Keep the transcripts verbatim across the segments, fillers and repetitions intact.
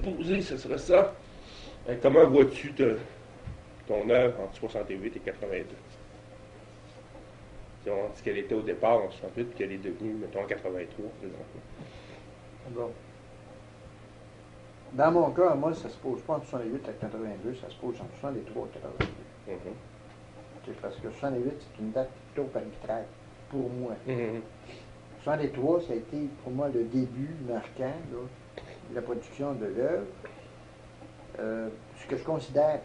supposé ce serait ça. Euh, comment vois-tu te- ton œuvre entre soixante-huit et quatre-vingt-deux? Si on dit qu'elle était au départ en soixante-huit, puis qu'elle est devenue, mettons, en quatre-vingt-trois, présentement. Bon. Dans mon cas, moi, ça se pose pas en soixante-huit à quatre-vingt-deux, ça se pose en soixante-trois à quatre-vingt-deux. Mhm. C'est parce que soixante-huit, c'est une date plutôt arbitraire pour moi. Mhm. soixante-trois, ça a été pour moi le début marquant là, de la production de l'œuvre. Euh, ce que je considère,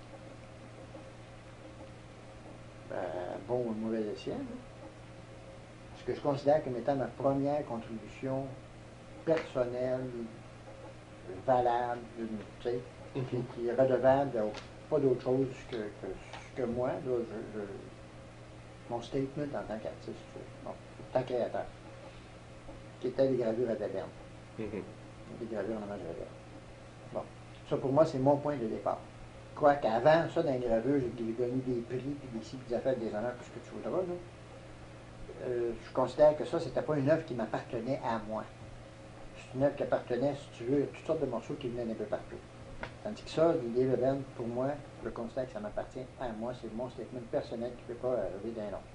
euh, bon ou mauvais escient, là, ce que je considère comme étant ma première contribution personnelle, valable, tu sais, Mhm. qui, qui est redevable de pas d'autre chose que, que, que moi, là, je, je, mon statement en tant qu'artiste, bon, en tant créateur, qui était les gravures à Daverne, Mhm. des gravures en hommage à Daverne. Bon, ça pour moi, c'est mon point de départ. Je crois qu'avant ça, dans les gravures, j'ai gagné des prix, puis des ci, puis des affaires, des honneurs, tout ce que tu voudras, là. Euh, je considère que ça, c'était pas une œuvre qui m'appartenait à moi. C'est une œuvre qui appartenait, si tu veux, à toutes sortes de morceaux qui venaient d'un peu partout. Tandis que ça, l'idée de Ben, pour moi, je considère que ça m'appartient à moi. C'est mon statement personnel qui ne peut pas arriver d'un autre.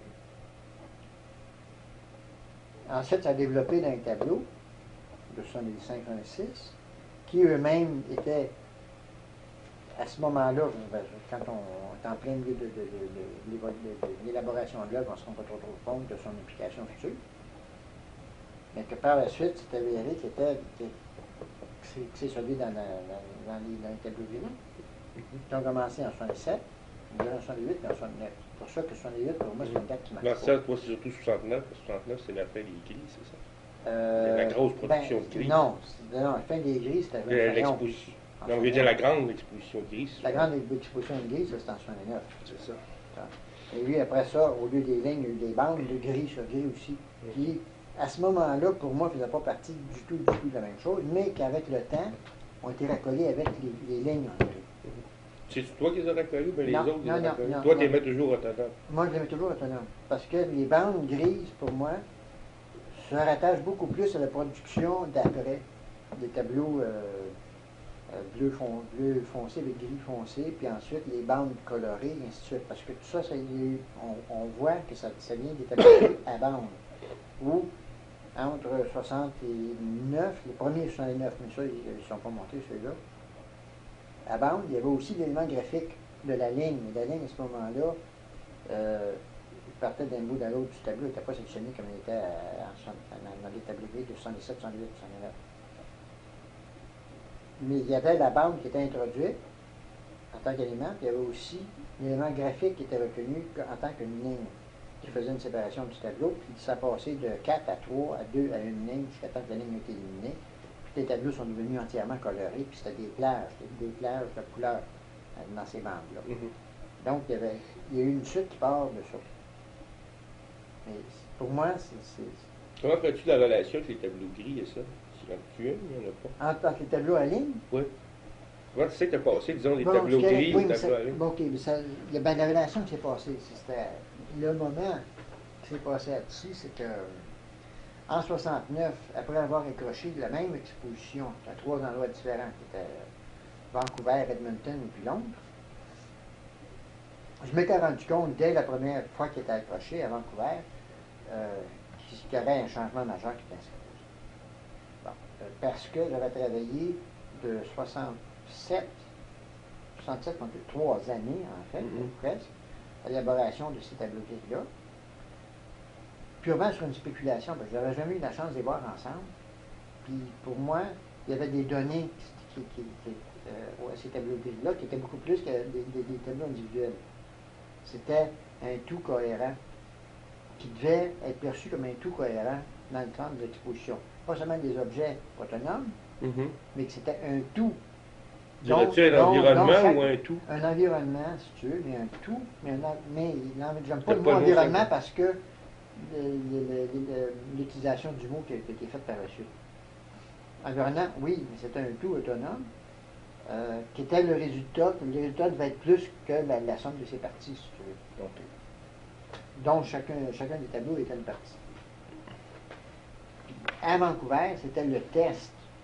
Mhm. Ensuite, ça a développé dans les tableaux de soixante-cinq soixante-six, qui eux-mêmes étaient, à ce moment-là, quand on est en plein milieu de, de, de, de, de, de l'élaboration de l'œuvre, on ne se rend pas trop, trop compte de son implication future. Mais que par la suite, c'est avéré qu'il était, que c'est celui dans, la, dans, dans, les, dans les tableaux vivants, qui ont commencé en soixante-sept, en soixante-huit et en soixante-neuf. C'est pour ça que soixante-huit, pour moi, c'est une date qui marque. Dans ça, toi, c'est surtout soixante-neuf, parce que soixante-neuf, c'est la fin des gris, c'est ça? Euh, la grosse production ben, de gris. Non, non, la fin des gris, c'était l'exposition. Non, je veux dire la grande exposition de gris. La grande exposition de gris, ça, c'était en soixante-neuf. C'est ça. Et lui, après ça, au lieu des lignes, il y a eu des bandes de gris sur gris aussi, mm. qui, à ce moment-là, pour moi, ne faisaient pas partie du tout, du tout de la même chose, mais qu'avec le temps, ont été racolés avec les, les lignes en gris. Mm. C'est toi qui les as racolés, mais les non, autres, non, les non, racolés. non, Toi, non. tu les mets toujours autonomes. Moi, je les mets toujours autonomes. Parce que les bandes grises, pour moi, se rattachent beaucoup plus à la production d'après, des tableaux euh, euh, bleu, fon, bleu foncé avec gris foncé, puis ensuite les bandes colorées, et ainsi de suite. Parce que tout ça, ça on, on voit que ça, ça vient des tableaux à bandes. Ou, entre soixante-neuf, les premiers soixante-neuf, mais ça, ils ne sont pas montés, ceux-là, à bande, il y avait aussi l'élément graphique de la ligne. Et la ligne, à ce moment-là, euh, partait d'un bout à l'autre du tableau, il n'était pas sectionné comme il était à, à, dans les tableaux gris de soixante-dix-sept, soixante-huit, soixante-neuf. Mais il y avait la bande qui était introduite en tant qu'élément, puis il y avait aussi l'élément graphique qui était reconnu en tant qu'une ligne, qui faisait une séparation du tableau, puis ça passait de quatre à trois, à deux, à une ligne, jusqu'à temps que la ligne ait été éliminée. Puis les tableaux sont devenus entièrement colorés, puis c'était des plages, des plages de couleurs dans ces bandes-là. Mm-hmm. Donc, il y, avait, il y a eu une chute qui part de ça. Mais pour moi, c'est... Comment ferais-tu la relation avec les tableaux gris et ça? Si actuel, il n'y en a pas. En tant que les tableaux à ligne? Oui. Comment tu sais que tu as passé, disons, les bon, tableaux gris oui, aux tableaux à ligne? Bon, OK, mais ça, il y a bien la relation qui s'est passée. C'était le moment qui s'est passé là-dessus, c'est que en soixante-neuf, après avoir accroché la même exposition à trois endroits différents, qui étaient Vancouver, Edmonton et puis Londres, je m'étais rendu compte dès la première fois qu'il était accroché à Vancouver euh, qu'il y avait un changement majeur qui était inscrit. Bon, euh, parce que j'avais travaillé de soixante-sept, soixante-sept, donc trois années en fait, mm-hmm. presque, à l'élaboration de ces tableaux gris-là. Purement sur une spéculation, parce que je n'avais jamais eu la chance de les voir ensemble. Puis pour moi, il y avait des données qui, qui, qui, euh, à ces tableaux gris-là qui étaient beaucoup plus que des, des, des tableaux individuels. C'était un tout cohérent qui devait être perçu comme un tout cohérent dans le cadre de l'exposition. Pas seulement des objets autonomes, mm-hmm. mais que c'était un tout. Dirais-tu un donc, environnement donc chaque, ou un tout? Un environnement, si tu veux, mais un tout. Mais, mais j'aime pas le mot environnement le parce que l'utilisation du mot qui a été faite par la suite. Environnement, oui, mais c'était un tout autonome euh, qui était le résultat. Le résultat devait être plus que la, la somme de ses parties, si tu veux. Donc, donc chacun, chacun des tableaux était une partie. À Vancouver, c'était le test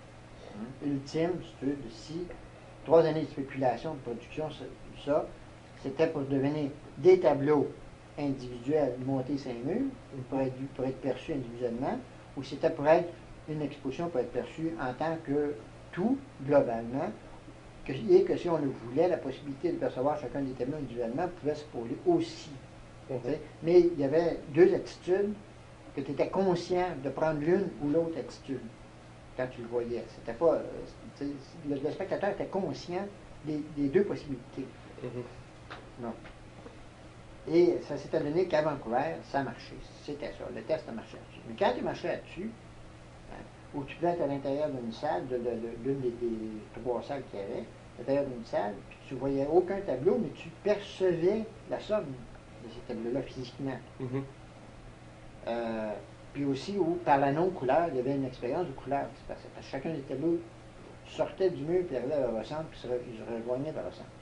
ultime, si tu veux, de si trois années de spéculation, de production, ça, c'était pour devenir des tableaux individuels montés cinq murs, pour être, pour être perçus individuellement, ou c'était pour être une exposition pour être perçue en tant que tout, globalement, que, et que si on le voulait, la possibilité de percevoir chacun des tableaux individuellement pouvait se poser aussi. Mm-hmm. Mais il y avait deux attitudes que tu étais conscient de prendre l'une ou l'autre attitude quand tu le voyais. C'était pas, le, le spectateur était conscient des, des deux possibilités. Mm-hmm. Non. Et ça s'était donné qu'à Vancouver, ça marchait. C'était ça. Le test a marché là-dessus. Mais quand tu marchais là-dessus, hein, où tu pouvais être à l'intérieur d'une salle, de, de, de, d'une des, des trois salles qu'il y avait, à l'intérieur d'une salle, puis tu ne voyais aucun tableau, mais tu percevais la somme de ces tableaux-là physiquement. Mm-hmm. Euh, puis aussi, où par la non-couleur, il y avait une expérience de couleur qui se passait. Parce que chacun des tableaux sortait du mur, puis arrivait vers le centre, puis se, re, ils se rejoignaient vers le centre.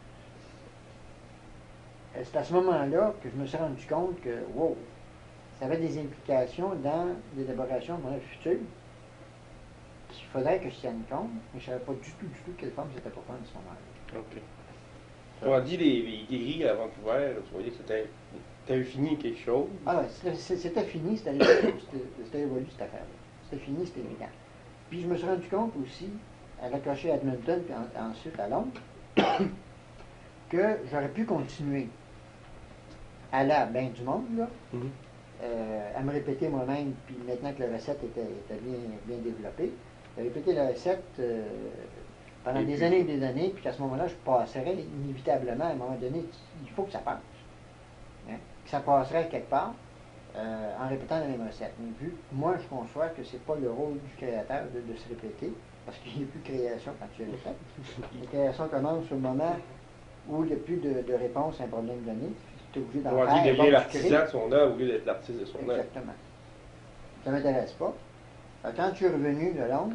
C'est à ce moment-là que je me suis rendu compte que, wow, ça avait des implications dans l'élaboration de mon œuvre future qu'il faudrait que je tienne compte, mais je ne savais pas du tout, du tout quelle forme c'était pour prendre à ce moment-là. OK. On a dit les, les guéris à Vancouver, tu voyais que c'était, c'était fini quelque chose. Ah oui, c'était, c'était fini, c'était, c'était, c'était évolué cette affaire-là. C'était fini, c'était évident. Puis je me suis rendu compte aussi, à l'accrocher à Edmonton, puis en, ensuite à Londres, que j'aurais pu continuer à la bain du monde, là, mm-hmm. euh, à me répéter moi-même, puis maintenant que la recette était, était bien, bien développée, à répéter la recette euh, pendant et des puis, années et des années, puis qu'à ce moment-là, je passerais inévitablement, à un moment donné, il faut que ça passe. Hein? Que ça passerait quelque part euh, en répétant la même recette. Mais vu moi, je conçois que c'est pas le rôle du créateur de, de se répéter, parce qu'il n'y a plus de création quand tu es répètes. La création commence au moment où il n'y a plus de, de réponse à un problème donné. Tu es obligé d'en on faire. Il devient l'artisan de son œuvre au lieu d'être l'artiste de son œuvre. Exactement. Ça ne m'intéresse pas. Alors, quand je suis revenu de Londres,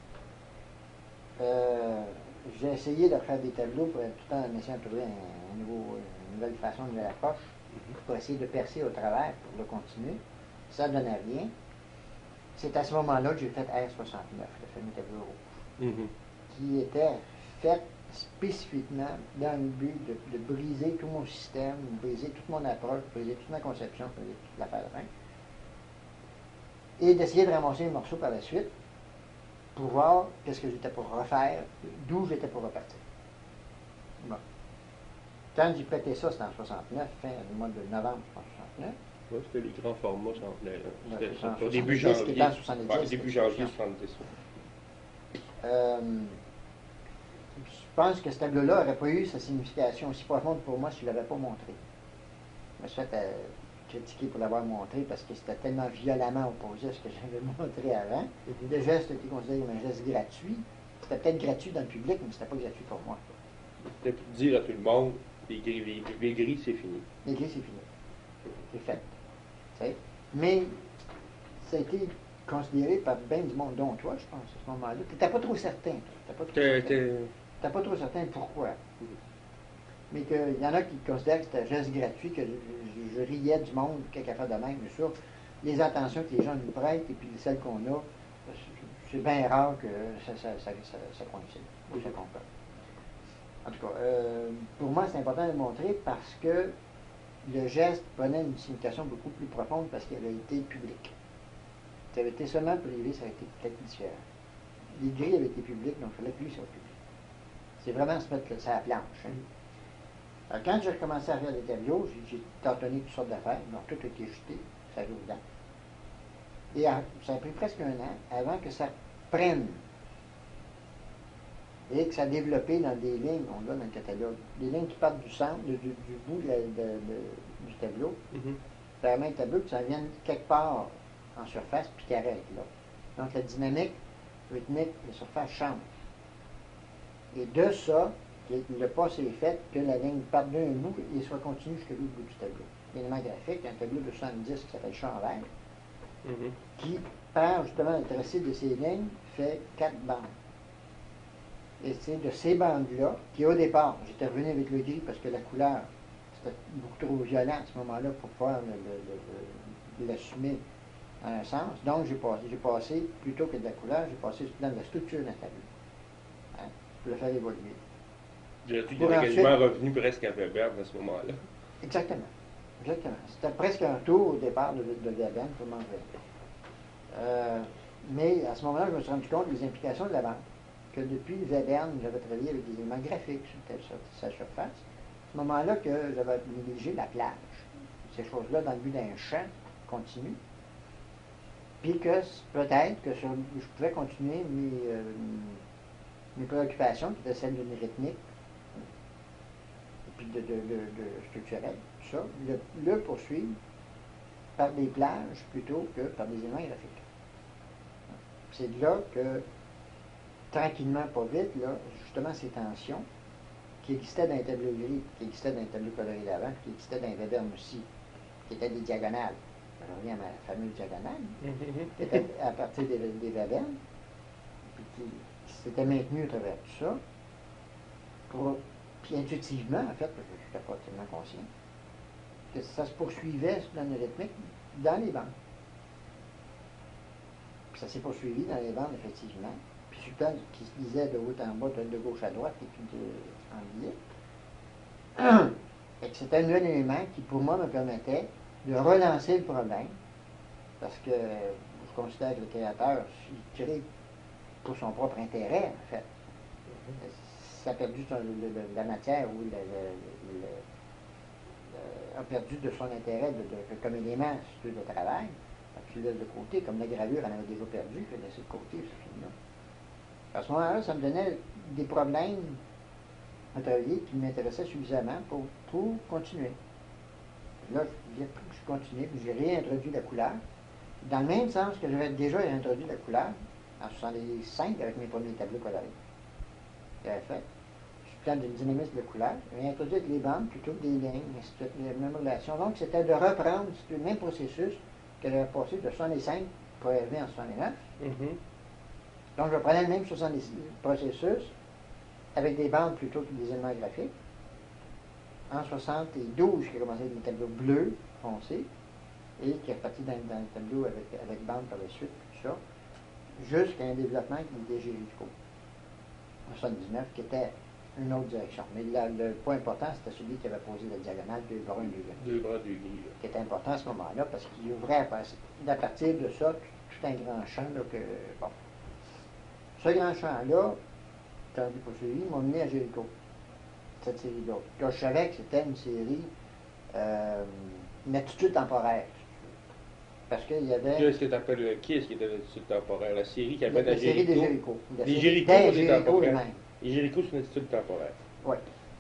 euh, j'ai essayé de faire des tableaux pour, tout en essayant de trouver un, un nouveau, une nouvelle façon, une nouvelle approche, mm-hmm. pour essayer de percer au travers, pour le continuer. Ça ne donnait rien. C'est à ce moment-là que j'ai fait R soixante-neuf, le fameux tableau rouge, mm-hmm. qui était fait spécifiquement dans le but de, de briser tout mon système, de briser toute mon approche, de briser toute ma conception, de briser toute l'affaire de fin, et d'essayer de ramasser les morceaux par la suite pour voir qu'est-ce que j'étais pour refaire, d'où j'étais pour repartir. Bon. Quand j'ai prêté ça, c'était en soixante-neuf, fin du mois de novembre soixante-neuf. Oui, c'était les grands formats, j'en venais. C'était ouais, au début janvier. Ouais, début janvier soixante-dix. Euh, je pense que ce tableau-là n'aurait pas eu sa signification aussi profonde pour moi si je ne l'avais pas montré. Je me suis fait euh, critiquer pour l'avoir montré parce que c'était tellement violemment opposé à ce que j'avais montré avant. Mm-hmm. Le geste était considéré comme un geste gratuit. C'était peut-être gratuit dans le public, mais c'était pas gratuit pour moi. C'était pour dire à tout le monde, les gris, les, les gris c'est fini. Les gris, c'est fini. C'est fait. T'sais? Mais ça a été considéré par bien du monde, dont toi, je pense, à ce moment-là. Tu n'étais pas trop certain. Tu n'étais pas trop certain pourquoi. Mm-hmm. Mais qu'il y en a qui considèrent que c'était un geste gratuit, que je, je, je riais du monde, quelque affaire de même, bien sûr. Les attentions que les gens nous prêtent et puis celles qu'on a, c'est bien rare que ça, ça, ça, ça, ça coïncide ou ça concorde. En tout cas, euh, pour moi, c'est important de le montrer parce que le geste prenait une signification beaucoup plus profonde parce qu'il avait été public. Si ça avait été seulement privé, ça aurait été peut-être différent. Les grilles avaient été publiques, donc il fallait que lui soit public. C'est vraiment se mettre ça à la planche. Hein. Alors, quand j'ai recommencé à faire des tableaux, j'ai, j'ai tâtonné toutes sortes d'affaires, donc tout a été jeté, ça joue dedans. Et à, ça a pris presque un an avant que ça prenne et que ça a développé dans des lignes, on l'a dans le catalogue, des lignes qui partent du centre, du, du, du bout de la, de, de, du tableau, mm-hmm. vers la main tableau, que ça vienne quelque part en surface, puis qui arrête là. Donc la dynamique rythmique de surface change. Et de ça, le passé est fait que la ligne parte d'un bout et soit continue jusqu'au bout du tableau. L'élément graphique, un tableau de soixante-dix qui s'appelle champ vert, mm-hmm. qui, par justement le tracé de ces lignes, fait quatre bandes. Et c'est de ces bandes-là, qui au départ, j'étais revenu avec le gris parce que la couleur, c'était beaucoup trop violent à ce moment-là pour pouvoir le, le, le, l'assumer dans un sens. Donc j'ai passé, j'ai passé, plutôt que de la couleur, j'ai passé dans la structure d'un tableau. pour le faire évoluer. Dirais-tu qu'il Pour était ensuite- quasiment revenu presque à Webern à ce moment-là? Exactement. Exactement. C'était presque un tour au départ de, de Webern pour m'enlever. Euh, mais à ce moment-là, je me suis rendu compte des implications de la banque. Que depuis Webern, j'avais travaillé avec des éléments graphiques sur telle sur sa surface. À ce moment-là que j'avais négligé la plage. Ces choses-là dans le but d'un champ continu. Puis que c- peut-être que sur- je pouvais continuer mes, euh, mes préoccupations, qui étaient celles d'une rythmique, et puis de, de, de, de structurel, tout ça, le, le poursuivre par des plages plutôt que par des éléments graphiques. C'est de là que, tranquillement, pas vite, là, justement, ces tensions qui existaient dans les tableaux gris, qui existaient dans les tableaux colorés d'avant, qui existaient dans les Webern aussi, qui étaient des diagonales. Je reviens à ma fameuse diagonale, qui était à partir des, des Webern, puis qui, qui s'était maintenue à travers tout ça. Pour, puis intuitivement, en fait, parce que je n'étais pas tellement conscient, que ça se poursuivait dans une rythmique dans les bandes. Puis ça s'est poursuivi dans les bandes, effectivement. Puis sur le plan qui se lisait de haut en bas, de gauche à droite, et puis de, en billet. Et que c'était un nouvel élément qui, pour moi, me permettait de relancer le problème. Parce que je considère que le créateur, il crée pour son propre intérêt, en fait. Ça a perdu son- le- le- la matière ou le, le- le- le- a perdu de son intérêt de, de- comme élément sur le travail. Tu le laisses de côté, comme la gravure en avait déjà perdu, je l'ai laissé de côté, ce film-là. À ce moment-là, ça me donnait des problèmes à travailler qui m'intéressaient suffisamment pour, pour continuer. Là, j'ai je continué, puis j'ai réintroduit la couleur, dans le même sens que j'avais déjà introduit la couleur en soixante-cinq avec mes premiers tableaux colorés. J'avais fait, sur le plan de dynamisme de couleur, j'ai introduit avec les bandes plutôt que des lignes, ainsi de suite, les mêmes relations. Donc, c'était de reprendre le même processus que j'avais passé de soixante-cinq pour arriver en soixante-neuf. Mhm. Donc, je prenais le même soixante-six processus avec des bandes plutôt que des éléments graphiques. En soixante-douze, j'ai commencé avec des tableaux bleus foncés et qui est reparti dans, dans le tableau avec, avec bandes par la suite, tout ça, jusqu'à un développement qui était Jéricho, en soixante-dix-neuf, qui était une autre direction. Mais là, le point important, c'était celui qui avait posé la diagonale deux bruns, deux gris, Deux bras, deux gris. là. qui était important à ce moment-là parce qu'il ouvrait à, pas- à partir de ça tout, tout un grand champ. Là, que, bon. Ce grand champ-là, tandis poursuivi, m'a mené à Jéricho, cette série-là. Là, je savais que c'était une série, euh, une attitude temporaire. Parce qu'il y Qui avait est-ce que t'appelles, qui est-ce qui était l'attitude temporaire? La série qui la, appelle la la série des Jéricho? Jéricho. La Les série Jéricho, des c'est Jéricho temporaire. eux-mêmes. Les Jéricho, c'est une attitude temporaire. Oui.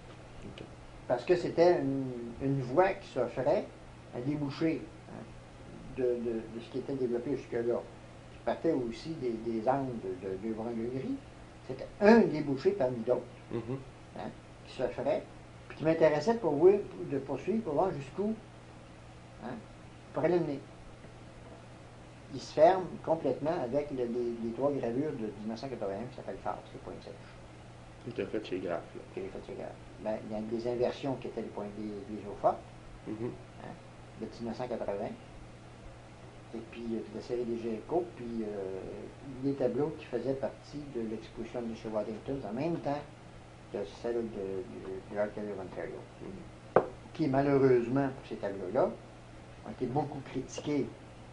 Parce que c'était une, une voie qui s'offrait à déboucher hein, de, de, de ce qui était développé jusque-là. Qui partait aussi des, des angles de, de, de brun de gris. C'était un débouché parmi d'autres Mhm. hein, qui s'offrait, puis qui m'intéressait pour voir, de poursuivre, pour voir jusqu'où, hein, pour aller mener. Il se ferme complètement avec le- les, les trois gravures de mille neuf cent quatre-vingt-un qui s'appellent Phare, c'est le point de sèche. Tout à fait chez Graff. là. Que j'ai fait chez Grave. Ben, il y a des inversions qui étaient les points des, des eaux fortes, Mhm. hein, de mille neuf cent quatre-vingts. Et puis euh, la série des Jéricho, puis euh, les tableaux qui faisaient partie de l'exposition de chez Waddington en même temps que celle de, de, de l'Artillery of Ontario. Qui malheureusement, pour ces tableaux-là, ont été beaucoup critiqués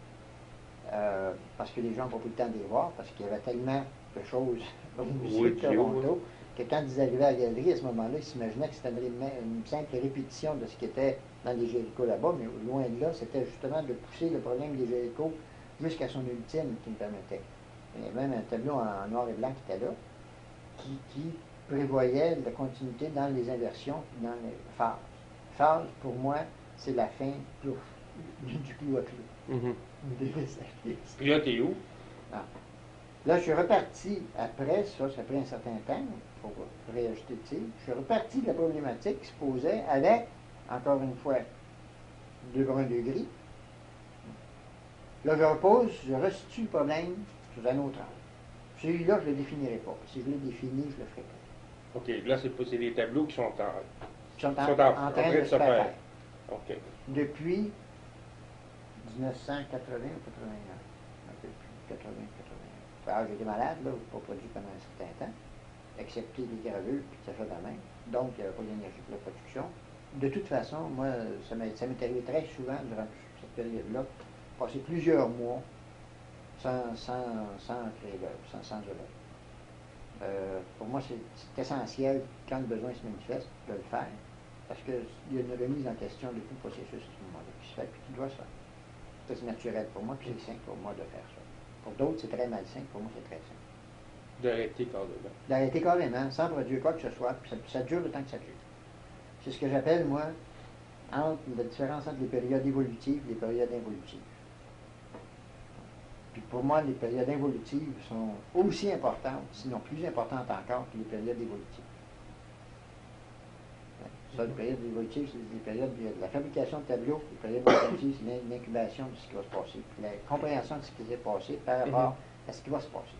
euh, parce que les gens n'ont pas pris le temps de les voir, parce qu'il y avait tellement de choses au musée Oui, de Dieu, Toronto, que quand ils arrivaient à la galerie, à ce moment-là, ils s'imaginaient que c'était une, une simple répétition de ce qui était dans les Jéricho là-bas, mais loin de là, c'était justement de pousser le problème des Jéricho jusqu'à son ultime qui me permettait. Il y avait même un tableau en noir et blanc qui était là, qui, qui prévoyait la continuité dans les inversions, dans les phases. Phase, pour moi, c'est la fin plouf, du, du plus haut clou. Mhm. Des- Puis là, t'es où? Ah. Là, je suis reparti après, ça, ça a pris un certain temps pour réajuster le tir. Je suis reparti de la problématique qui se posait avec, encore une fois, deux bruns, deux gris. Là, je repose, je restitue le problème sous un autre angle. Celui-là, je ne le définirai pas. Si je le définis, je le ferai pas. OK, là, c'est pas- c'est des tableaux qui sont en, Ils sont en, sont en, en train de se faire faire. OK. Depuis dix-neuf cent quatre-vingts ou quatre-vingt-un. Un peu plus, quatre-vingts, quatre-vingt-un. Alors, j'étais malade, là, je n'ai pas produit pendant un certain temps. accepter les gravures, puis ça fait de la même. Donc, il n'y avait pas d'énergie pour la production. De toute façon, moi, ça m'est ça m'est arrivé très souvent durant cette période-là, passer plusieurs mois sans, sans, sans créer d'œuvre, sans, sans œuvre. Euh, pour moi, c'est c'est essentiel, quand le besoin se manifeste, de le faire, parce qu'il y a une remise en question de tout le processus à ce moment-là qui se fait, puis qui doit se faire. C'est naturel pour moi, puis c'est sain pour moi de faire ça. Pour d'autres, c'est très malsain, pour moi, c'est très sain. D'arrêter carrément. D'arrêter carrément, sans produire quoi que ce soit, puis ça, ça dure le temps que ça dure. C'est ce que j'appelle, moi, entre la différence entre les périodes évolutives et les périodes involutives. Puis pour moi, les périodes involutives sont aussi importantes, sinon plus importantes encore, que les périodes évolutives. Ça, les périodes évolutives, c'est les périodes de la fabrication de tableaux, les périodes involutives, c'est l'incubation de ce qui va se passer, puis la compréhension de ce qui s'est passé par rapport à ce qui va se passer.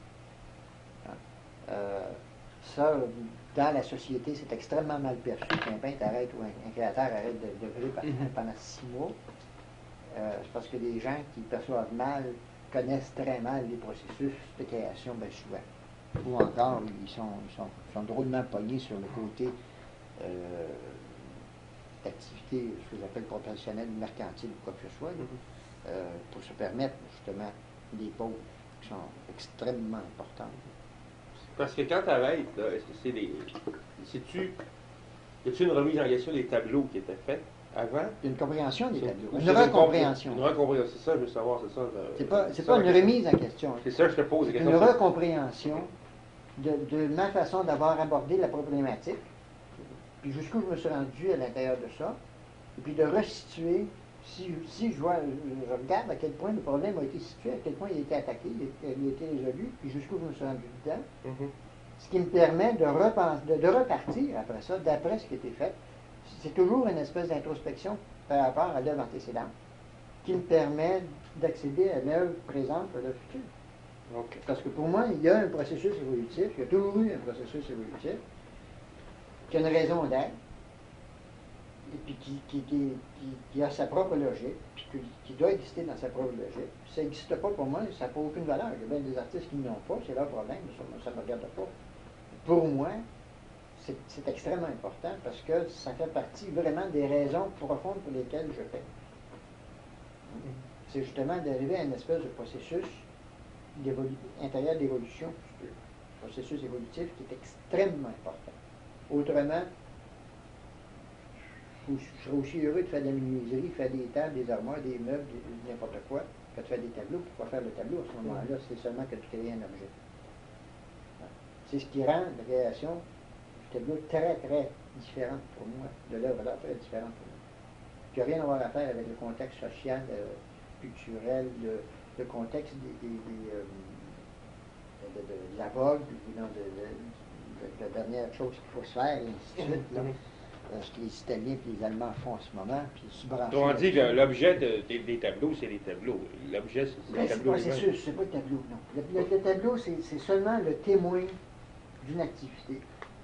Euh, ça, dans la société, c'est extrêmement mal perçu qu'un peintre arrête ou un, un créateur arrête de, de brûler pendant, pendant six mois. Euh, c'est parce que les gens qui perçoivent mal connaissent très mal les processus de création, bien souvent. Ou encore, ils sont, ils sont, ils sont drôlement pognés sur le côté euh, d'activité, ce que j'appelle professionnelle, mercantile ou quoi que ce soit, là, euh, pour se permettre justement des pauses qui sont extrêmement importantes. Parce que quand tu arrêtes, est-ce que c'est des. C'est-tu. Y a-tu une remise en question des tableaux qui étaient faits avant? Une compréhension des C'est- tableaux. ou Une c'est recompréhension. Une recompréhension, c'est ça, je veux savoir, c'est ça. le- C'est pas, c'est ça, pas la une question. remise en question. C'est ça que je te pose la C'est question. une c'est- recompréhension de, de ma façon d'avoir abordé la problématique, puis jusqu'où je me suis rendu à l'intérieur de ça, et puis de resituer, si, si je, vois, je regarde à quel point le problème a été situé, à quel point il a été attaqué, il a, il a été résolu, puis jusqu'où je me suis rendu dedans, Mhm. ce qui me permet de, repenser, de, de repartir après ça, d'après ce qui a été fait. C'est toujours une espèce d'introspection par rapport à l'œuvre antécédente qui me permet d'accéder à l'œuvre présente et à l'œuvre future. OK. Parce que pour moi, il y a un processus évolutif, il y a toujours eu un processus évolutif, qui a une raison d'être, et puis qui, qui, qui, qui, qui a sa propre logique, puis qui, qui doit exister dans sa propre logique. Puis ça n'existe pas pour moi, ça n'a pas aucune valeur. Il y a bien des artistes qui n'ont pas, c'est leur problème, ça ne me regarde pas. Pour moi, c'est c'est extrêmement important parce que ça fait partie vraiment des raisons profondes pour lesquelles je fais. C'est justement d'arriver à une espèce de processus d'évolu- intérieur d'évolution, processus évolutif qui est extrêmement important. Autrement, je serais aussi heureux de faire de la menuiserie, faire des tables, des armoires, des meubles, des- n'importe quoi, que de faire des tableaux. Pourquoi faire le tableau à ce moment-là? C'est seulement que tu crées un objet. C'est ce qui rend la création du tableau très, très différente pour moi, de l'œuvre d'art très différente pour moi. Qui n'a rien à voir à faire avec le contexte social, euh, culturel, le, le contexte des, des, des, euh, de, de, de, de la vogue, ou non, de, de, de, de la dernière chose qu'il faut se faire, et ainsi de suite. Là. Euh, ce que les Italiens et les Allemands font en ce moment, puis se brancher. On dit que là-dessus. l'objet de- des, des tableaux, c'est les tableaux. L'objet, c'est c'est Ben, les c'est tableaux. pas, c'est eux-mêmes. sûr, c'est pas le tableau, non. Le, le- le tableau, c'est c'est seulement le témoin d'une activité,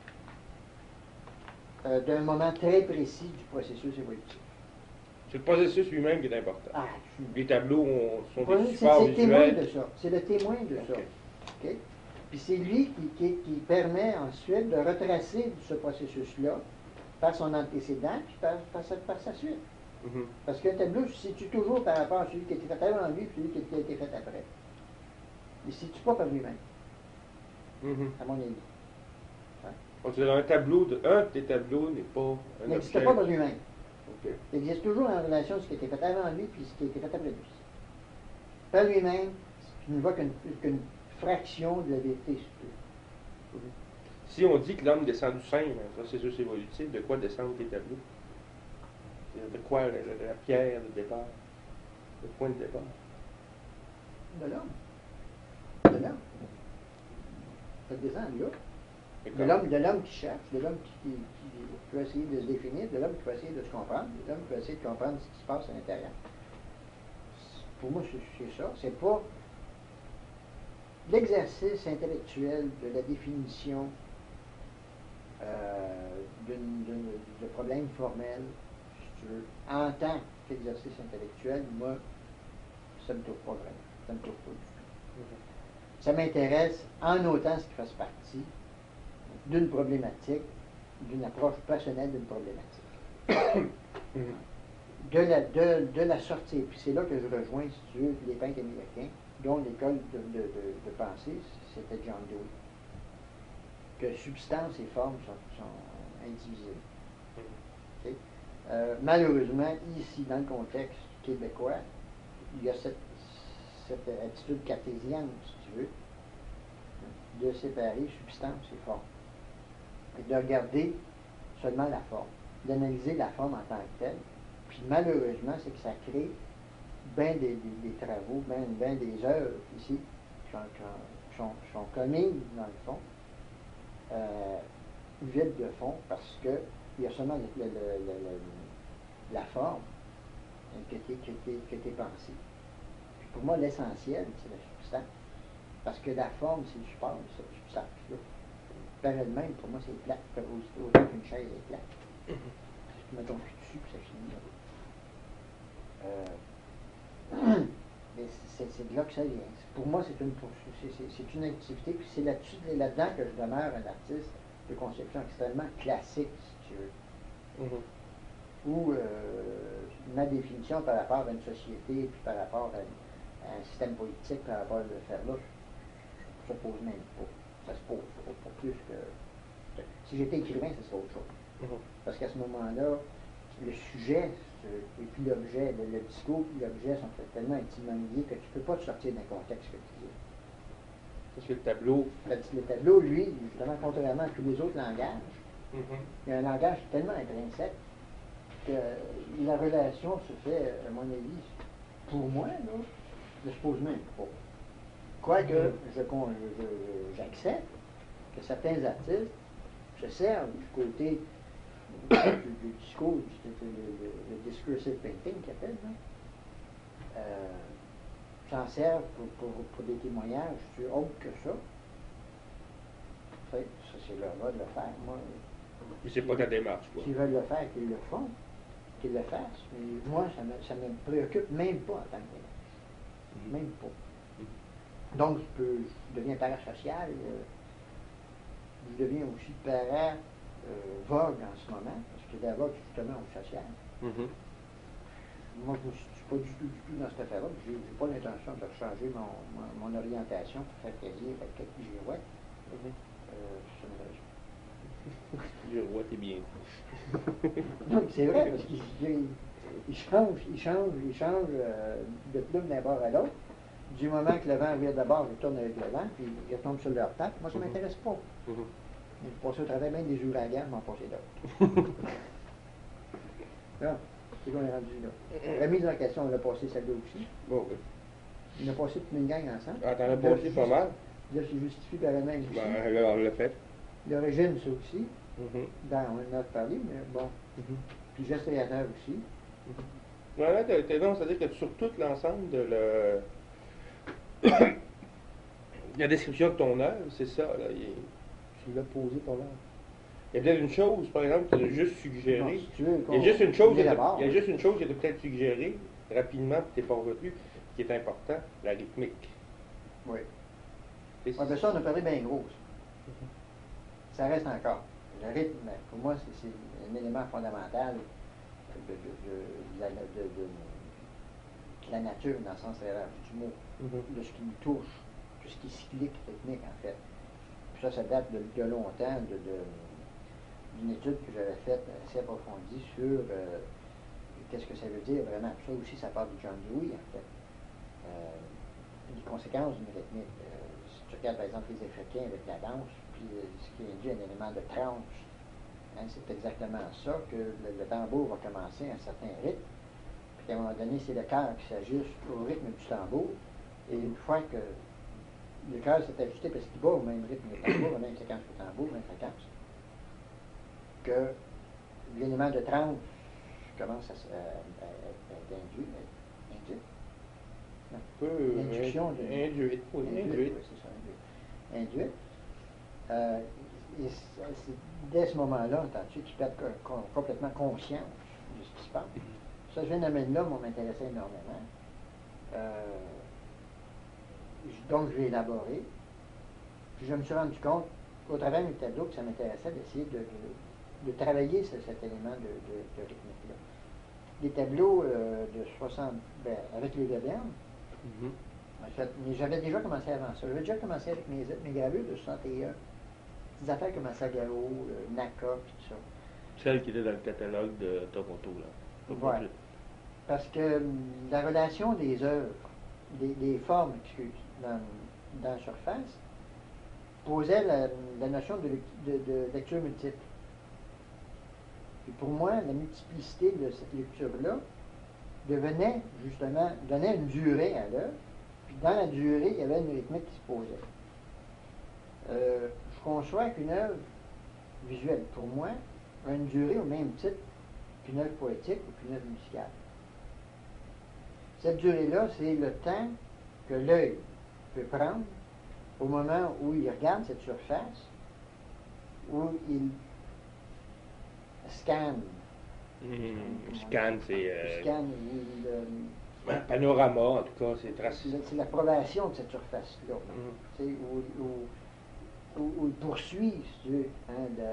euh, d'un moment très précis du processus évolutif. C'est le processus lui-même qui est important. Ah, Les tableaux ont- sont c'est des c'est supports le témoin de visuels. ça. C'est le témoin de ça. Ok. OK? Puis c'est lui qui, qui, qui permet ensuite de retracer ce processus-là par son antécédent, puis par, par, sa, par sa suite. Mhm. Parce qu'un tableau se situe toujours par rapport à celui qui a été fait avant lui et celui qui a été fait après. Il ne se situe pas par lui-même, Mhm. à mon avis. Donc, un tableau, de, un des tableaux n'est pas un Il n'existe objet. pas par lui-même. Ok. Il existe toujours en relation à ce qui a été fait avant lui et ce qui a été fait après lui. Par lui-même, tu ne vois qu'une qu'une fraction de la vérité. Si tu veux. Si on dit que l'homme descend du singe, un processus évolutif, de quoi descendent les tableaux? De quoi la, la- la pierre de départ? Le point de départ? De l'homme. De l'homme. Ça descend là. Et De comme- l'homme, de l'homme qui cherche, de l'homme qui, qui, qui peut essayer de se définir, de l'homme qui peut essayer de se comprendre, de l'homme qui peut essayer de comprendre ce qui se passe à l'intérieur. Pour moi, c'est c'est ça. C'est pas l'exercice intellectuel de la définition euh, d'une- d'une- de problèmes formels, si tu veux, en tant qu'exercice intellectuel, moi, ça ne me touche pas vraiment. Ça ne me touche pas du tout. Mhm. Ça m'intéresse en autant ce qui fasse partie d'une problématique, d'une approche personnelle d'une problématique. De la, de, de la sortie, puis c'est là que je rejoins, si tu veux, les peintres américains, dont l'école de, de, de, de pensée, c'était John Dewey. Que substance et forme sont, sont indivisibles. Okay? Euh, malheureusement, ici, dans le contexte québécois, il y a cette, cette attitude cartésienne, si tu veux, de séparer substance et forme. Et de regarder seulement la forme, d'analyser la forme en tant que telle. Puis malheureusement, c'est que ça crée bien des, des, des travaux, bien ben des œuvres ici, qui sont, qui sont, sont commises dans le fond, euh, vides de fond, parce qu'il y a seulement le, le, le, le, la forme qui a été, qui a été, qui a été pensée. Puis pour moi, l'essentiel, c'est la substance. Parce que la forme, c'est le support de cette substance-là. Par elle-même, pour moi, c'est plate. Autant qu'une chaise est plate. Tu mets ton cul dessus, puis ça finit là. Euh, mais c'est de là que ça vient. Pour moi, c'est une, c'est une activité, puis c'est là-dessus, là-dedans que je demeure un artiste de conception extrêmement classique, si tu veux. Mm-hmm. Où euh, ma définition par rapport à une société, puis par rapport à, à un système politique, par rapport à le faire là, ça se pose même pas. Ça se pose pas, pas plus que... Si j'étais écrivain, ce serait autre chose. Mm-hmm. Parce qu'à ce moment-là, le sujet et puis l'objet, le, le discours et l'objet sont tellement intimement liés que tu ne peux pas te sortir d'un contexte que tu dis. Parce que le tableau... Le, le tableau, lui, justement, contrairement à tous les autres langages, mm-hmm. il y a un langage tellement intrinsèque que la relation se fait, à mon avis, pour moi, là, ne se pose même pas. Quoique, mm-hmm. je, je, j'accepte que certains artistes se servent du côté du, du discours, du, le, le, le discursive painting qu'il appelle, euh, s'en servent pour, pour, pour des témoignages sur autre que ça. En fait, ça c'est leur mode de le faire. Moi, mais c'est pas ta démarche, quoi. S'ils veulent le faire, qu'ils le font, qu'ils le fassent. Mais moi, ça me, ça me préoccupe même pas en tant que démarche. Mm-hmm. Même pas. Mm-hmm. Donc, je, peux, je deviens parasocial. Euh, je deviens aussi para euh, vogue en ce moment, parce que la vogue, justement, au social. Mm-hmm. Moi, je ne suis pas du tout, du tout dans cette affaire-là. Je n'ai pas l'intention de changer mon, mon, mon orientation pour faire plaisir à quelques girouettes. Mm-hmm. euh, ça m'intéresse. Girouette est bien. Non, c'est vrai, parce qu'ils il changent, ils changent, ils changent euh, de plume d'un bord à l'autre. Du moment que le vent vient d'abord, ils tournent avec le vent, puis ils retombent sur leur tête. Moi, ça ne m'intéresse pas. Mm-hmm. Je passe au travers même des ouragans, je m'en passer d'autres. Là, c'est qu'on est rendu là. Remise en question, on a passé celle-là aussi. Bon, oui. On a passé toute une gang ensemble. Ah, t'en as passé pas mal. Là, c'est justifié par elle-même aussi. Ben, là, on l'a fait. L'origine, ça aussi. Mm-hmm. Ben, on en a parlé, mais bon. Mm-hmm. Puis geste créateur aussi. Mm-hmm. Ouais, là, t'as donc, c'est-à-dire que sur tout l'ensemble de le... la description de ton œuvre, c'est ça, là. Il est... Tu l'as posé ton œuvre. Il y a peut-être une chose, par exemple, que tu as juste suggéré. Non, si tu veux, il y a juste une chose, il y a, il y a juste une chose que tu as peut-être suggéré rapidement, puis tu n'es pas revenu, qui est important, la rythmique. Oui. Ouais, ben ça, on a parlé bien gros. Mm-hmm. Ça reste encore. Le rythme, pour moi, c'est un élément fondamental de, de, de, de, la, de, de, de la nature, dans le sens réel du mot, mm-hmm. de ce qui nous touche, de ce qui est cyclique, rythmique, en fait. Puis ça, ça date de, de longtemps, de, de, d'une étude que j'avais faite assez approfondie sur euh, qu'est-ce que ça veut dire vraiment. Puis ça aussi, ça part de John Dewey, en fait. Euh, les conséquences d'une rythmique. Euh, si tu regardes, par exemple, les Africains avec la danse, puis euh, ce qui induit un élément de tranche, hein, c'est exactement ça, que le, le tambour va commencer à un certain rythme, puis qu'à un moment donné, c'est le cœur qui s'ajuste au rythme du tambour, et une fois que le cœur s'est ajusté parce qu'il bat au même rythme que le tambour, même séquence que le tambour, même fréquence, que l'élément de tranche commence à, à, à, à être induit, induit. Un peu l'induction de induite, oui, induite. Oui, c'est ça, induite. Induite. Euh, et c'est dès ce moment-là, entends-tu, tu perds complètement conscience de ce qui se passe. Ce phénomène-là m'a m'intéressé énormément. Euh, donc, je l'ai élaboré. Puis je me suis rendu compte au travers de mes tableaux que ça m'intéressait d'essayer de, de, de travailler ce, cet élément de, de, de rythmique-là. Des tableaux euh, de soixante, ben, avec les Webernes, mm-hmm. en fait, mais j'avais déjà commencé avant ça. J'avais déjà commencé avec mes, mes gravures de soixante et un. Des affaires comme Asagao, euh, Naka, puis tout ça. Celle qui était dans le catalogue de Toronto, là. Voilà. Parce que la relation des œuvres, des, des formes, excuse, dans, dans la surface, posait la, la notion de, de, de lecture multiple. Et pour moi, la multiplicité de cette lecture-là devenait, justement, donnait une durée à l'œuvre, puis dans la durée, il y avait une rythmique qui se posait. Euh, je conçois qu'une œuvre visuelle, pour moi, a une durée au même titre qu'une œuvre poétique ou qu'une œuvre musicale. Cette durée-là, c'est le temps que l'œil peut prendre au moment où il regarde cette surface, où il scanne. Mmh, scanne, c'est... Euh, scanne, il, euh, un panorama, en tout cas, c'est tracé. C'est l'approbation de cette surface-là. Mmh. Où, où, où, où il poursuit, si tu veux, hein, le,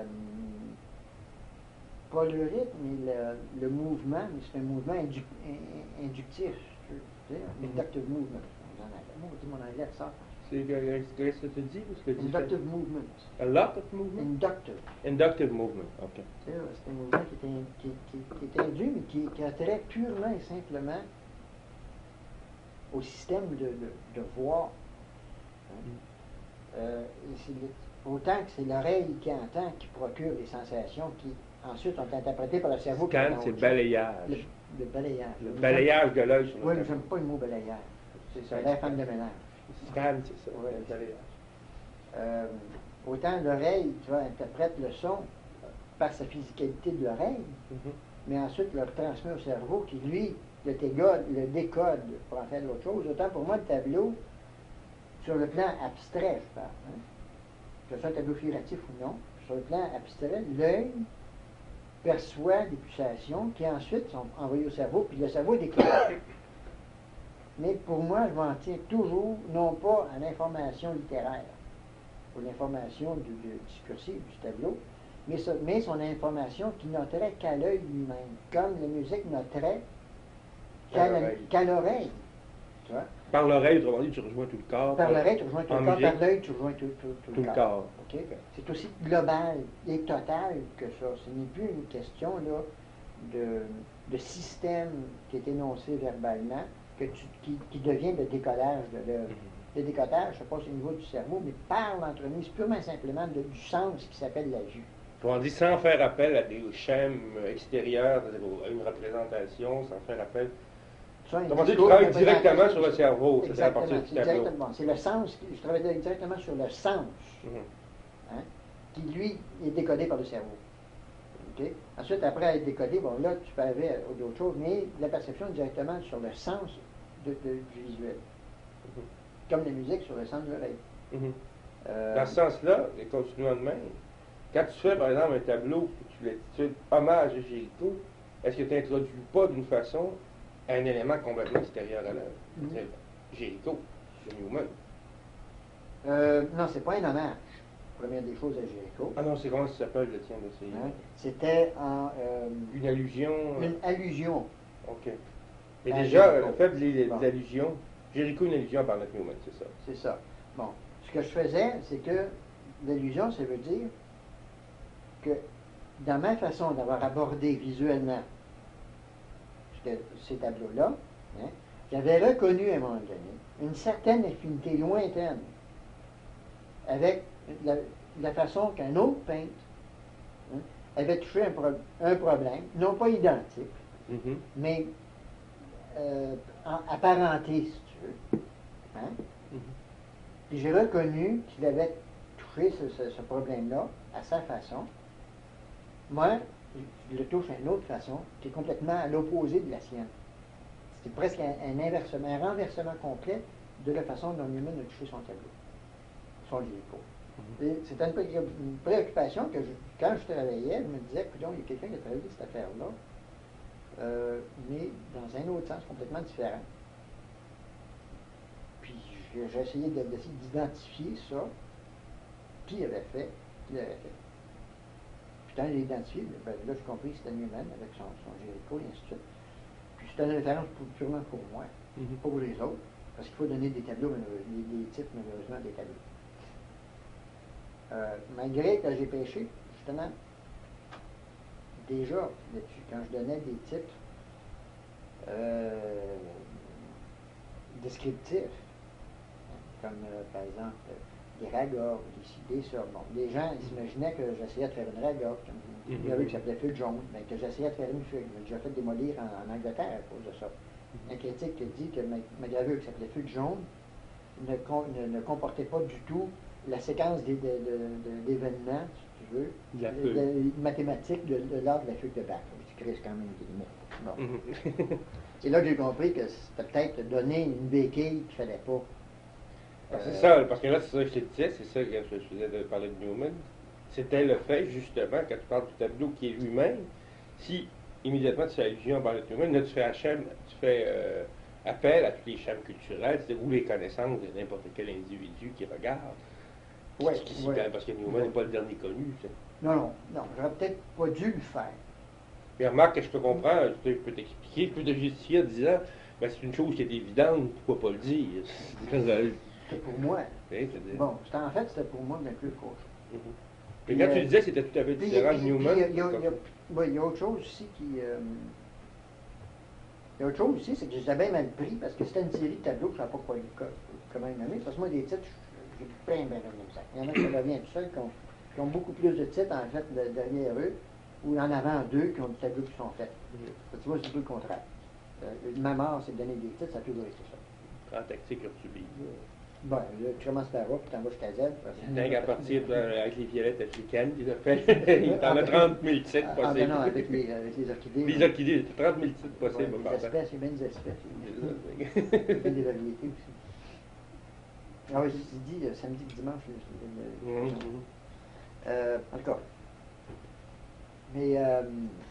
pas le rythme, mais le, le mouvement, mais c'est un mouvement indu, inductif. Tu sais, un inductive movement. Mon anglais ressort. C'est ce que tu dis ou ce que tu Inductive fais? Movement. A lot of movement? Inductive. Inductive movement, ok. C'est un mouvement qui est, qui, qui, qui est induit, mais qui, qui a trait purement et simplement au système de, de, de voir. Hein? Mm. Euh, autant que c'est l'oreille qui entend, qui procure les sensations qui ensuite sont interprétées par le cerveau. Scan, c'est balayage. Le, le balayage. Le balayage de l'œil sur le Oui, mais j'aime pas le mot balayage. C'est ça, l'air femme de ménage. Scan, c'est ça, ouais, le balayage. Euh, autant l'oreille, tu vois, interprète le son par sa physicalité de l'oreille, mm-hmm. mais ensuite le retransmet au cerveau qui, lui, le, tégode, le décode pour en faire d'autres choses. Autant pour moi, le tableau, sur le plan abstrait, je parle, hein, que ce soit un tableau figuratif ou non, sur le plan abstrait, l'œil perçoit des pulsations qui ensuite sont envoyées au cerveau, puis le cerveau est déclenché. Mais pour moi, je m'en tiens toujours, non pas à l'information littéraire, ou l'information du, du discursif du tableau, mais, ça, mais son information qui noterait qu'à l'œil lui-même, comme la musique noterait qu'à l'oreille. Tu vois? Par l'oreille, autrement dit, tu rejoins tout le corps. Par l'oreille, tu rejoins tout le corps. Par l'œil, tu rejoins tout, tout, tout, tout le corps. corps. Okay? C'est aussi global et total que ça. Ce n'est plus une question là, de, de système qui est énoncé verbalement, que tu, qui, qui devient le décollage de l'œuvre. Mm-hmm. Le décollage se passe au niveau du cerveau, mais par l'entremise purement et simplement de, du sens qui s'appelle la vue. On dit sans faire appel à des schèmes extérieurs, à une représentation, sans faire appel. Comment dire, tu travailles directement sur le cerveau, c'est à partir du tableau. C'est le sens, je travaille directement sur le sens, mm-hmm. hein, qui lui est décodé par le cerveau. Okay? Ensuite, après être décodé, bon là, tu peux avoir d'autres choses, mais la perception est directement sur le sens de, de, du visuel. Mm-hmm. Comme la musique sur le sens de l'oreille. Mm-hmm. euh, Dans ce sens-là, et continuant de même, quand tu fais par exemple un tableau, tu l'intitules Hommage à Géricault, est-ce que tu n'introduis pas d'une façon un élément complètement extérieur à l'œuvre? Mm-hmm. Géricault, c'est Newman. Euh, non, c'est pas un hommage. Première des choses à Géricault. Ah non, c'est comment ça s'appelle le tien de ces... Hein? C'était en... Euh, une allusion... Une allusion. OK. Et déjà, le fait de bon. l'allusion, Géricault, une allusion par notre Newman, c'est ça? C'est ça. Bon. Ce que je faisais, c'est que l'allusion, ça veut dire que dans ma façon d'avoir abordé visuellement ces tableaux-là, hein, j'avais reconnu à un moment donné une certaine affinité lointaine avec la, la façon qu'un autre peintre hein, avait touché un, pro, un problème, non pas identique, mm-hmm. mais euh, en, apparenté, si tu veux. Hein? Mm-hmm. Puis j'ai reconnu qu'il avait touché ce, ce, ce problème-là à sa façon. Moi, je le touche d'une autre façon, qui est complètement à l'opposé de la sienne. C'est presque un, un inversement, un renversement complet de la façon dont Newman a touché son tableau, son Géricault. Mm-hmm. C'était une, une préoccupation que, je, quand je travaillais, je me disais, écoute, il y a quelqu'un qui a travaillé cette affaire-là, euh, mais dans un autre sens complètement différent. Puis j'ai essayé d'identifier ça, qui avait fait qu'il arrêtait. Puis quand j'ai identifié, ben, là, j'ai compris que c'était Newman avec son, son Jericho et ainsi de suite. Puis c'était une référence pour, purement pour moi, mm-hmm. pas pour les autres, parce qu'il faut donner des tableaux, des, des titres, malheureusement, des tableaux. Euh, malgré que j'ai pêché, justement, déjà là-dessus, quand je donnais des titres euh, descriptifs, comme euh, par exemple des ragas, des ci, des ça. Bon, les gens ils s'imaginaient que j'essayais de faire une raga, il y avait qui s'appelait Fugue jaune, mais que j'essayais de faire une fugue. J'ai fait démolir en, en Angleterre à cause de ça. Un critique qui dit que ma, ma gravure qui s'appelait Fugue jaune ne, ne, ne comportait pas du tout la séquence des, de, de, de, d'événements, si tu veux, de, de, mathématiques de, de l'art de la fugue de Bach. Je crée quand même des mots. Bon. Mm-hmm. C'est là que j'ai compris que c'était peut-être donner une béquille qu'il ne fallait pas. Euh, c'est ça, parce que là, c'est ça que je te disais, c'est ça que je faisais de parler de Newman. C'était le fait, justement, quand tu parles du tableau qui est lui-même, si immédiatement tu fais allusion à parler de Newman, là, tu fais, H M, tu fais euh, appel à tous les champs culturels, c'est-à-dire ou les connaissances de n'importe quel individu qui regarde. Oui, qui, ouais. Parce que Newman n'est pas le dernier connu. Tu sais. Non, non, non, j'aurais peut-être pas dû le faire. Mais remarque que je te comprends, je peux t'expliquer, je peux te justifier en disant, ben, c'est une chose qui est évidente, pourquoi pas le dire? C'est pour moi. Oui, bon, c'était, en fait, c'était pour moi, mais plus qu'autre chose. Mm-hmm. Mais quand euh, tu disais, c'était tout à fait différent de Newman. Il y, y, y a autre chose aussi qui... Euh, il y a autre chose aussi, c'est que je les avais mal pris parce que c'était une série de tableaux que je ne savais pas quoi, comment les nommer. Parce que moi, des titres, j'ai plein de ça. Il y en a qui reviennent tout seuls, qui ont, qui ont beaucoup plus de titres, en fait, de, derrière eux, ou en avant deux qui ont des tableaux qui sont faits. Mm-hmm. Tu vois, c'est tout le contraire. Euh, ma mort, c'est de donner des titres, ça a toujours été ça. En tactique, tu lis. Bon, là, tu commences par A, puis tu en vas jusqu'à Z. Tant qu'à partir avec les violettes africaines, il a fait. Il t'en a trente mille titres possibles. Ah, ben non, avec les, avec les orchidées. Les orchidées, trente mille titres possibles. Ouais, les espèces, il y a bien des espèces. Il y a bien des variétés aussi. Ah oui, je dis samedi, dimanche. Le, le, mm-hmm. euh, en tout cas. Mais. Euh,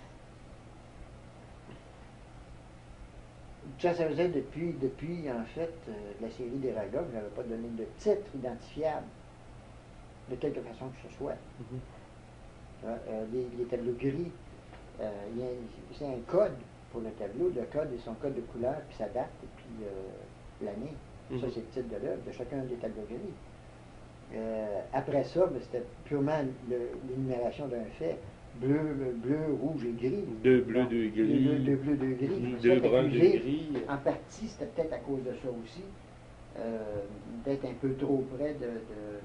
Ça, ça faisait depuis, depuis en fait, euh, la série des ragas, je n'avais pas donné de titre identifiable, de quelque façon que ce soit. Mm-hmm. euh, les, les tableaux gris, euh, y a, c'est un code pour le tableau. Le code est son code de couleur, puis sa date, et puis euh, l'année. Mm-hmm. Ça, c'est le titre de l'œuvre de chacun des tableaux gris. Euh, après ça, ben, c'était purement le, l'énumération d'un fait. Bleu, bleu, rouge et gris. Deux bleus, deux gris. Deux, deux bleus, deux gris. Deux bruns, deux gris. En partie, c'était peut-être à cause de ça aussi, euh, d'être un peu trop près de, de,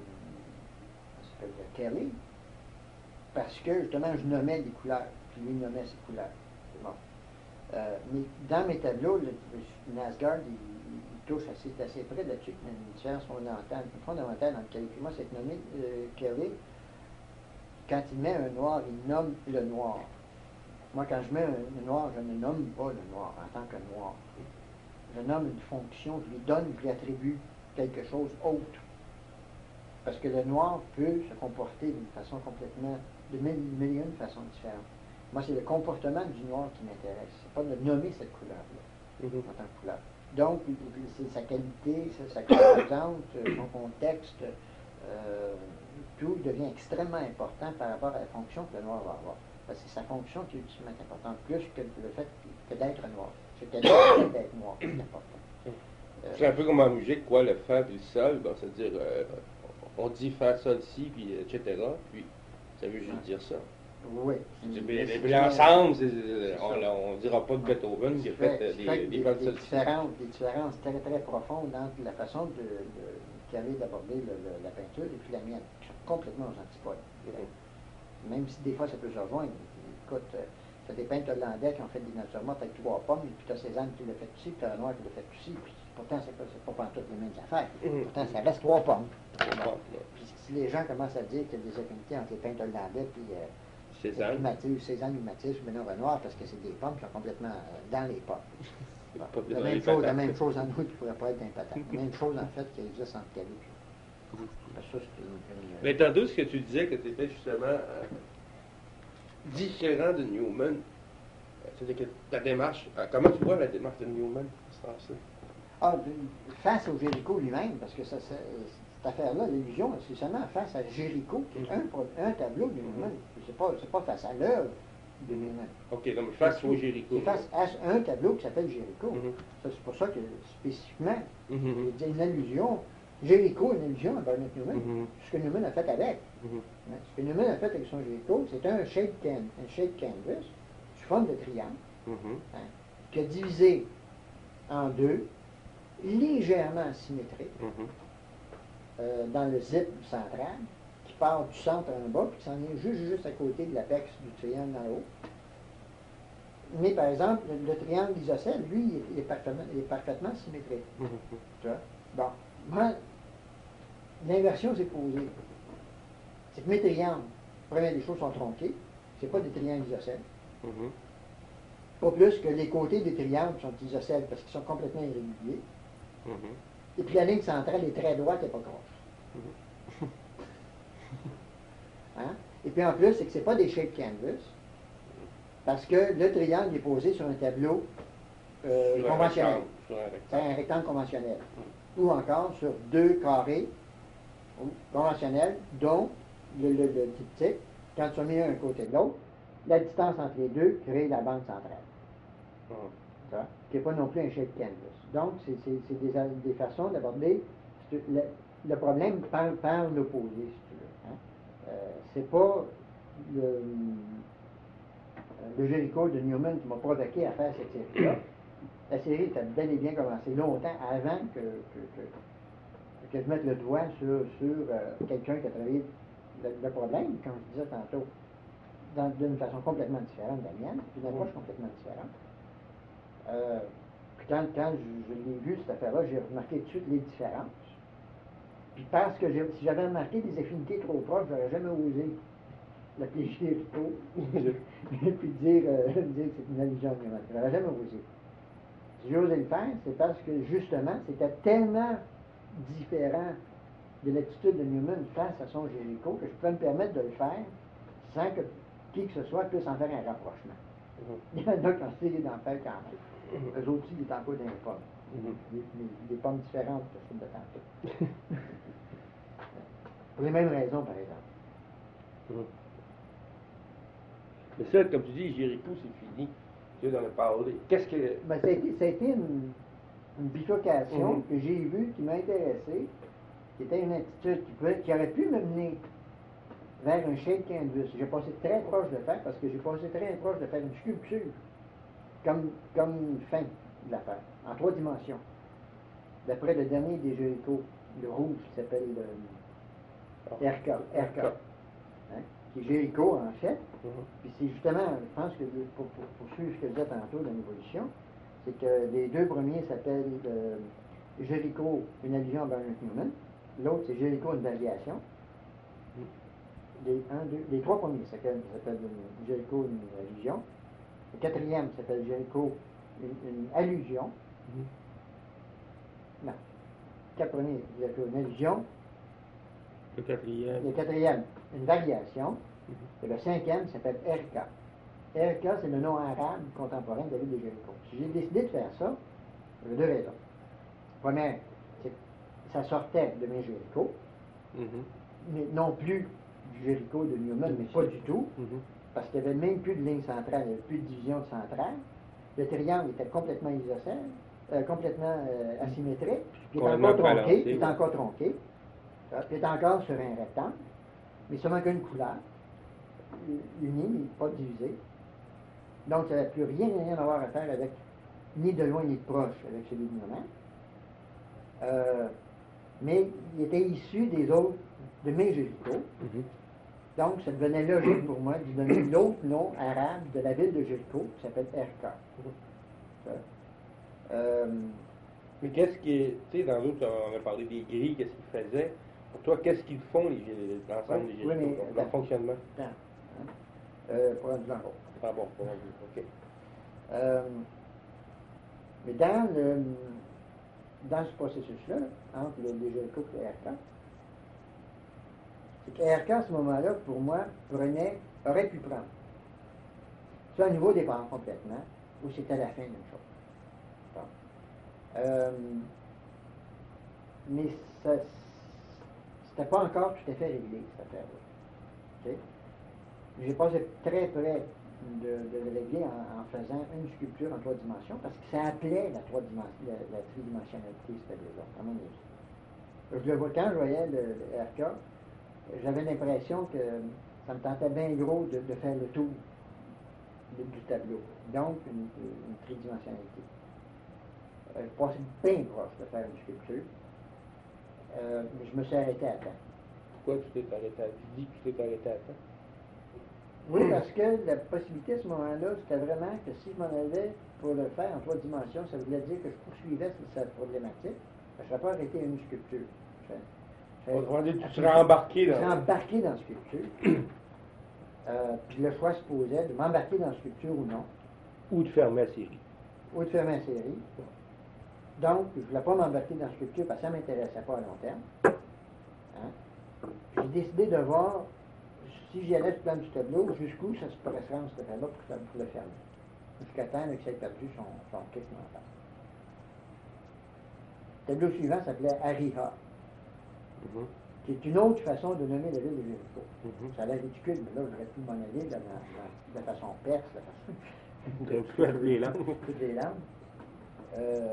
de Kelly, parce que justement, je nommais des couleurs, puis lui nommait ses couleurs. C'est bon. Euh, mais dans mes tableaux, le, le Nasgard, il, il touche assez, assez près là-dessus. Il y a une différence fondamentale, fondamentale entre Kelly et moi, c'est de nommer euh, Kelly. Quand il met un noir, il nomme le noir. Moi, quand je mets un noir, je ne nomme pas le noir en tant que noir. Je nomme une fonction, je lui donne, je lui attribue quelque chose autre. Parce que le noir peut se comporter d'une façon complètement, de mille, mille et une façons différentes. Moi, c'est le comportement du noir qui m'intéresse. C'est pas de nommer cette couleur-là, mm-hmm. en tant que couleur. Donc, c'est sa qualité, sa composante, son contexte, euh, tout devient extrêmement important par rapport à la fonction que le noir va avoir. Parce que c'est sa fonction qui est ultimement importante, plus que le fait que d'être noir. C'est que d'être noir qui est important. Euh, c'est un peu comme en musique, quoi, le fa puis le sol, bon, c'est-à-dire, euh, on dit fa, sol, si, puis et cetera, puis ça veut juste ah. dire ça. Oui. L'ensemble, on ne dira pas de Beethoven qui a fait, fait des, des, des, des, des, différences, des différences très très profondes entre la façon de, de qui avait d'aborder le, le, la peinture et puis la mienne, qui sont complètement aux antipodes. Mm-hmm. Même si des fois ça peut se rejoindre. Écoute, euh, tu as des peintres hollandais qui ont fait des natures mortes avec trois pommes, et puis tu as Cézanne qui l'a fait aussi, puis tu as Renoir qui l'a fait aussi, puis pourtant c'est pas, c'est pas pantoute les mêmes affaires. Mm-hmm. Pourtant ça reste trois pommes. Bon. Puis si les gens commencent à dire qu'il y a des affinités entre les peintres hollandais puis euh, Cézanne. Matisse, Cézanne ou Matisse ou Benoît Renoir, parce que c'est des pommes qui sont complètement euh, dans les pommes. Bon, la, même chose, la même chose en nous qui ne pourrait pas être un patate. La même chose en fait qui existe entre Kelly et ça, c'est une, une... Mais tantôt, ce que tu disais, que tu étais justement euh, différent de Newman, c'est-à-dire que ta démarche, euh, comment tu vois la démarche de Newman, ce sens-là? Ah, face au Jéricho lui-même, parce que ça, ça, cette affaire-là, l'illusion, c'est seulement face à Jéricho, qui est un, un tableau de Newman. C'est pas, c'est pas face à l'œuvre de Newman. OK, donc face au Jéricho. C'est face à un tableau qui s'appelle Jéricho. Mm-hmm. Ça, c'est pour ça que, spécifiquement, mm-hmm. il y a une allusion. Jéricho est une allusion à Barnett Newman. Mm-hmm. Ce que Newman a fait avec. Mm-hmm. Ce que Newman a fait avec son Jéricho, c'est un shade, can, un shade canvas sous forme de triangle, mm-hmm. hein, qui a divisé en deux, légèrement symétrique, mm-hmm. euh, dans le zip central, qui part du centre en bas, puis qui s'en est juste, juste à côté de l'apex du triangle en haut. Mais par exemple, le, le triangle isocèle, lui, il est parfaitement, il est parfaitement symétrique. Mm-hmm. Tu vois? Bon. Moi, l'inversion s'est posée. C'est que mes triangles, première des choses, sont tronqués. Ce pas des triangles isocèles. Mm-hmm. Pas plus que les côtés des triangles sont isocèles parce qu'ils sont complètement irréguliers. Mm-hmm. Et puis la ligne centrale est très droite et pas croche. Mm-hmm. Hein? Et puis en plus, c'est que ce n'est pas des shaped canvas parce que le triangle est posé sur un tableau euh, sur conventionnel. C'est un rectangle conventionnel. Mm-hmm. Ou encore sur deux carrés conventionnels dont le, le, le diptyque, quand ils sont mis un côté de l'autre, la distance entre les deux crée la bande centrale. Mm-hmm. Ça, qui n'est pas non plus un shaped canvas. Donc, c'est, c'est, c'est des, des façons d'aborder le, le problème par, par l'opposé, si tu veux. Hein? Euh, c'est pas le, le Jéricho de Newman qui m'a provoqué à faire cette série-là. La série était bel et bien commencé longtemps avant que, que, que, que je mette le doigt sur, sur euh, quelqu'un qui a travaillé le, le problème, comme je disais tantôt, dans, d'une façon complètement différente de la mienne, d'une approche complètement différente. Euh, puis quand, quand je, je l'ai vu, cette affaire-là, j'ai remarqué tout de suite les différences. Puis parce que j'ai, si j'avais remarqué des affinités trop proches, j'aurais jamais osé l'appeler Jéricho et puis dire, euh, dire que c'est une allusion à Newman. J'aurais jamais osé. Si j'ai osé le faire, c'est parce que justement, c'était tellement différent de l'attitude de Newman face à son Jéricho que je pouvais me permettre de le faire sans que qui que ce soit puisse en faire un rapprochement. Mm-hmm. Il y en a qui ont essayé d'en faire quand même. Mm-hmm. Eux autres aussi, ils étaient encore dans les pommes. Mm-hmm. Des, des, des pommes différentes que celles de tantôt. Pour les mêmes raisons, par exemple. Mm-hmm. Mais ça, comme tu dis, Jéricho, c'est fini. Tu veux en parler. Qu'est-ce que... Ben, ça a été, ça a été une, une bifurcation mm-hmm. que j'ai vue, qui m'a intéressé, qui était une attitude qui, pouvait, qui aurait pu me mener vers un shade canvas. J'ai passé très proche de faire, parce que j'ai passé très proche de faire une sculpture, comme, comme une fin de l'affaire, en trois dimensions. D'après le dernier des Jéricho, le rouge, qui s'appelle le R K, R K, hein, qui est Jéricho en fait. Mm-hmm. Puis c'est justement, je pense que pour, pour, pour suivre ce que je disais tantôt dans l'évolution, c'est que les deux premiers s'appellent euh, Jéricho, une allusion à Barnett Newman. L'autre, c'est Jéricho, une variation. Les, un, deux, les trois premiers s'appellent Jéricho, une allusion. Le quatrième s'appelle Jéricho, une, une allusion. Mm-hmm. Non. Le quatre premiers, Jéricho, une allusion. Le quatrième. Le quatrième, une variation. Mm-hmm. Et le cinquième s'appelle R K. R K, c'est le nom arabe contemporain de la ville de Jéricho. Si j'ai décidé de faire ça, il y avait deux raisons. Première, c'est que ça sortait de mes Jéricho, mm-hmm. mais non plus du Jéricho de Newman, mais pas du tout, mm-hmm. parce qu'il n'y avait même plus de ligne centrale, il n'y avait plus de division centrale. Le triangle était complètement isocèle, euh, complètement euh, asymétrique, puis il est encore tronqué, il est encore tronqué, il est encore sur un rectangle, mais seulement qu'une couleur, unie, mais pas divisée. Donc, ça n'avait plus rien, rien à avoir à faire avec, ni de loin ni de proche, avec celui de Newman. Euh, mais il était issu des autres, de mes Jéricho. Mm-hmm. Donc, ça devenait logique pour moi de donner l'autre nom arabe de la ville de Jéricho, qui s'appelle R K. Mm-hmm. Euh, mais qu'est-ce qui est, tu sais, dans l'autre, on a parlé des grilles, qu'est-ce qu'ils faisaient. Pour toi, qu'est-ce qu'ils font, les, l'ensemble oui, des Jéricho, oui, leur fonctionnement? Non. Hein? Euh, pour un blanc. Ah bon, pour un blanc, ok. Euh, mais dans le... dans ce processus-là, entre le, le Jéricho et le R K, c'est que R K, à ce moment-là, pour moi, prenait, aurait pu prendre. Soit un niveau départ complètement, ou c'était la fin d'une chose. Bon. Euh, mais ça, c'était pas encore tout à fait réglé, cette affaire-là. Okay? J'ai passé très près de, de le régler en, en faisant une sculpture en trois dimensions, parce que ça appelait la, trois dimensions, la, la tridimensionnalité, ce tableau-là, à mon avis. Je le vois, quand je voyais le, le R K, j'avais l'impression que ça me tentait bien gros de, de faire le tour de, du tableau. Donc, une, une tridimensionnalité. Euh, je passais bien proche de faire une sculpture, euh, mais je me suis arrêté à temps. Pourquoi tu t'es arrêté à temps? Tu dis que tu t'es arrêté à temps? Oui, parce que la possibilité à ce moment-là, c'était vraiment que si je m'en allais pour le faire en trois dimensions, ça voulait dire que je poursuivais cette problématique. Je ne serais pas arrêté à une sculpture. Je, je, On va dire, tu serais embarqué dans... Je serais embarqué dans la sculpture. euh, puis le choix se posait de m'embarquer dans la sculpture ou non. Ou de fermer la série. Ou de fermer la série. Donc, je ne voulais pas m'embarquer dans la sculpture parce que ça ne m'intéressait pas à long terme. Hein? J'ai décidé de voir si j'y allais sur le plan du tableau, jusqu'où ça se pourrait se rendre cette affaire-là pour, pour le fermer. Jusqu'à temps que ça ait perdu son, son kick mental. Le tableau suivant s'appelait Ariha, mm-hmm. qui est une autre façon de nommer la ville de Jéricho. Mm-hmm. Ça a l'air ridicule, mais là, j'aurais pu m'en aller dans, dans, de façon perse. De façon... toutes les langues. Toutes les langues. Euh...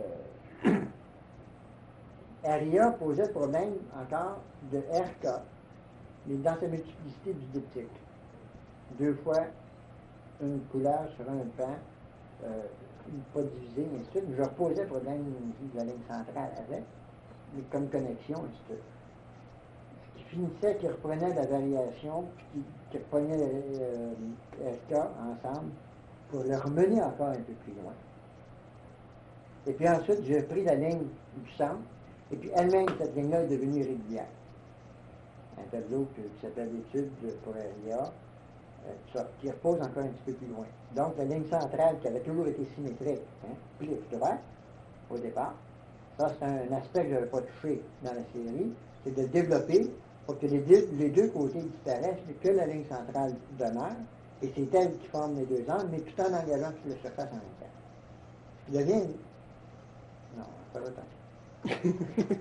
Aria posait le problème encore de R K, mais dans sa multiplicité du diptyque. Deux fois une couleur sur un pan, euh, pas divisé, mais ainsi de suite. Je reposais le problème de la ligne centrale avec, mais comme connexion, ainsi de suite. Ce qui finissait, qui reprenait la variation, puis qui, qui reprenait euh, R K ensemble pour le remener encore un peu plus loin. Et puis ensuite, j'ai pris la ligne du centre, et puis elle-même, cette ligne-là est devenue régulière. Un tableau qui s'appelle Études pour Aria, euh, qui repose encore un petit peu plus loin. Donc, la ligne centrale, qui avait toujours été symétrique, hein, puis tout droit, au départ, ça, c'est un aspect que je n'avais pas touché dans la série, c'est de développer pour que les deux, les deux côtés disparaissent, mais que la ligne centrale demeure, et c'est elle qui forme les deux angles, mais tout en engageant sur la surface en même temps. Il devient... Non, pas autant.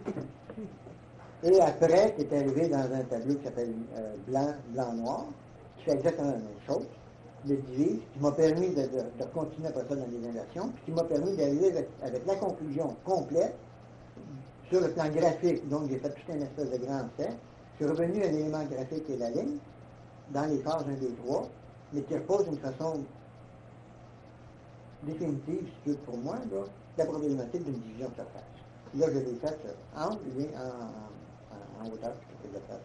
Et après, qui est arrivé dans un tableau qui s'appelle euh, Blanc, Blanc-Noir, qui fait exactement la même chose, le divise, qui m'a permis de, de, de continuer après ça dans les inversions, puis qui m'a permis d'arriver avec, avec la conclusion complète sur le plan graphique. Donc, j'ai fait tout un espèce de grand set. Je suis revenu à l'élément graphique et la ligne, dans les phases un, deux, trois, mais qui repose d'une façon définitive, si tu veux, pour moi, là, la problématique d'une division de surface. Là, je l'ai faite en, en, en, en hauteur, je peux le faire.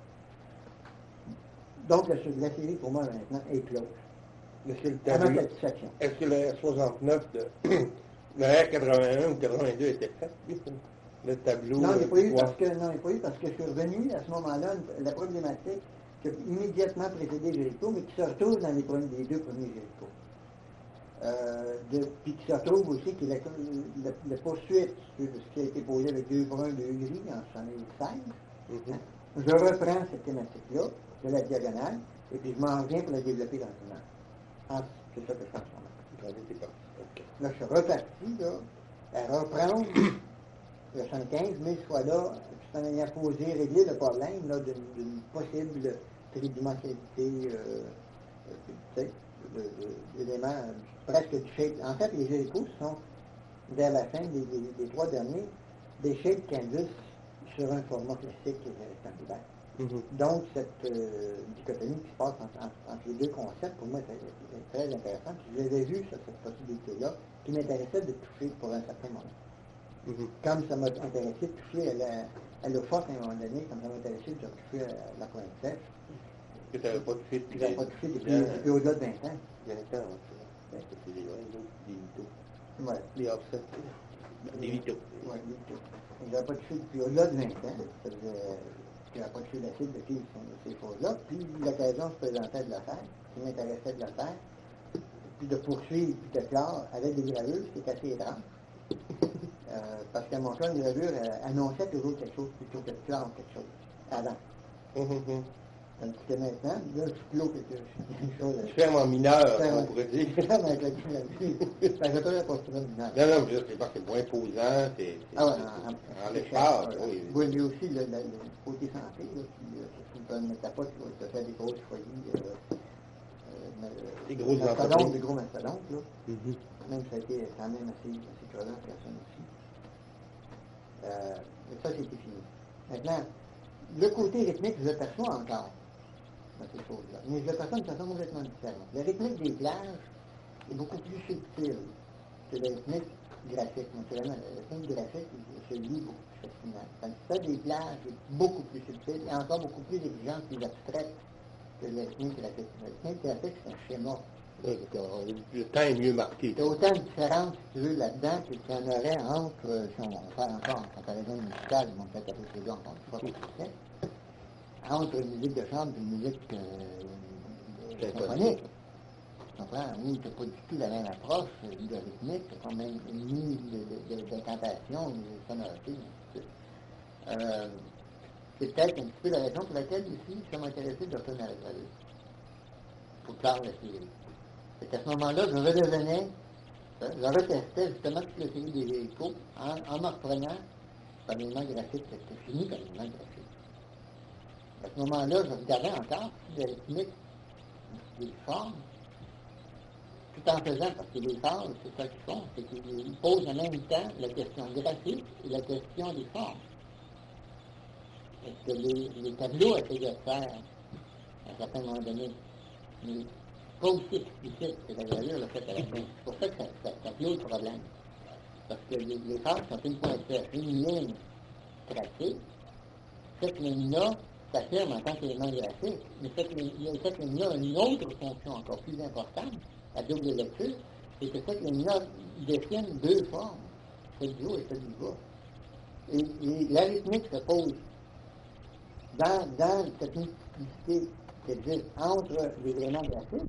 Donc, la, la série, pour moi, maintenant, est close. Est-ce que le tableau, est-ce que le R soixante-neuf, de, le R quatre-vingt-un ou quatre-vingt-deux était fait, le tableau? Non, il n'est pas eu parce que, non, il n'est pas eu parce que je suis revenu à ce moment-là, la problématique qui a immédiatement précédé Jéricho, mais qui se retrouve dans les, premiers, les deux premiers Jéricho. Euh, de, puis qui se retrouve aussi, qui est la, la, la poursuite de ce qui a été posé avec deux bruns, deux gris en soixante-seize. Mm-hmm. Hein? Je reprends cette thématique-là, de la diagonale, et puis je m'en viens pour la développer dans le temps. Ah, c'est ça que je fais en ce moment. Okay. Là, je suis reparti, là, à reprendre le soixante-quinze, mais cette fois-là, de manière posée, régler le problème là, d'une, d'une possible tridimensionnalité, euh, tu sais, d'éléments presque du shape. En fait, les Jérichos sont, vers la fin des, des, des trois derniers, des shape canvas sur un format classique rectangulaire. Mm-hmm. Donc, cette euh, dichotomie qui se passe entre, entre, entre les deux concepts, pour moi, c'est très intéressant. Puis, j'avais vu cette, cette possibilité-là qui m'intéressait de toucher pour un certain moment. Mm-hmm. Comme ça m'a intéressé de toucher à la, à l'eau forte à un moment donné, comme ça m'a intéressé de toucher à la pointe sèche. Que tu n'avais pas touché depuis, des, pas touché depuis, depuis, depuis au-delà de vingt ans. vingt ans, c'est c'est des vitos. Ouais. Les offsets. Des vitos. Oui, des vitos. Je n'avais pas touché depuis au-delà de vingt ans. Ça faisait... Je n'avais pas touché l'acide depuis ces choses-là. Puis l'occasion se présentait de le faire, qui m'intéressait de le faire, puis de poursuivre, puis de clore avec des gravures, ce qui est assez étrange. euh, parce qu'à mon cas, une gravure euh, annonçait toujours quelque chose plutôt que de clore quelque chose avant. Mm-hmm. Tandis que maintenant, là, je suis clos quelque chose. Ferme en mineur, on pourrait dire. Ferme avec la clé là-dessus. Fait que je pas sur mineur. Non, non, je c'est parce que c'est moins posant, c'est. Ah ouais, en, en l'espace, oui. Oui, mais aussi le, le, le côté santé, là, qui, euh, si tu ne mettais pas, tu vas te faire des grosses foyers. Euh, euh, des gros mastodontes, des gros mastodontes, là. Mm-hmm. Même ça a été quand même assez, assez crevant pour personne aussi. Euh, et ça, c'était fini. Maintenant, le côté rythmique, je le perçois encore dans ces choses-là. Mais je le perçois d'une façon complètement différente. La rythmique des plages est beaucoup plus subtile que la rythmique graphique. Naturellement, la rythmique graphique se lit beaucoup plus facilement. Tandis que ça, des plages est beaucoup plus subtile et encore beaucoup plus exigeante, plus abstraite que la rythmique graphique. La rythmique graphique, c'est un schéma. Oui, le temps est mieux marqué. Il y a autant de différences, si tu veux, là-dedans, qu'il y en aurait entre, euh, si on va faire encore en comparaison musicale, on peut-être appeler ces deux encore une fois pour le fait, entre une musique de chambre et une musique euh, symphonique. Tu comprends? Oui, tu n'as pas du tout la même approche de rythmique, tu n'as pas même ni d'incantation, ni de sonorité. Euh, c'est peut-être un petit peu la raison pour laquelle, ici, je suis intéressé de retourner à la galerie, pour faire la série. C'est qu'à ce moment-là, je redevenais, je retestais justement toute la série des échos en, en me reprenant par l'élément graphique, c'était fini par l'élément graphique. À ce moment-là, je regardais encore des rythmiques, des formes, tout en faisant, parce que les phases, c'est ça qu'ils font, c'est qu'ils posent en même temps la question graphique et la question des formes. Est-ce que les, les tableaux essayaient de faire à un certain moment donné, mais pas aussi explicite que la gravure l'a fait à la fin. C'est pour ça que ça, ça, ça pose problème. Parce que les, les phases sont une pointure, une ligne tracée. Cette ligne-là s'affirme en tant qu'élément graphique, mais cette, cette ligne-là a une autre fonction encore plus importante, la double lecture, c'est que cette ligne-là dessine deux formes, celle du haut et celle du bas. Et, et la rythmique se pose dans, dans cette multiplicité qui existe entre les éléments graphiques.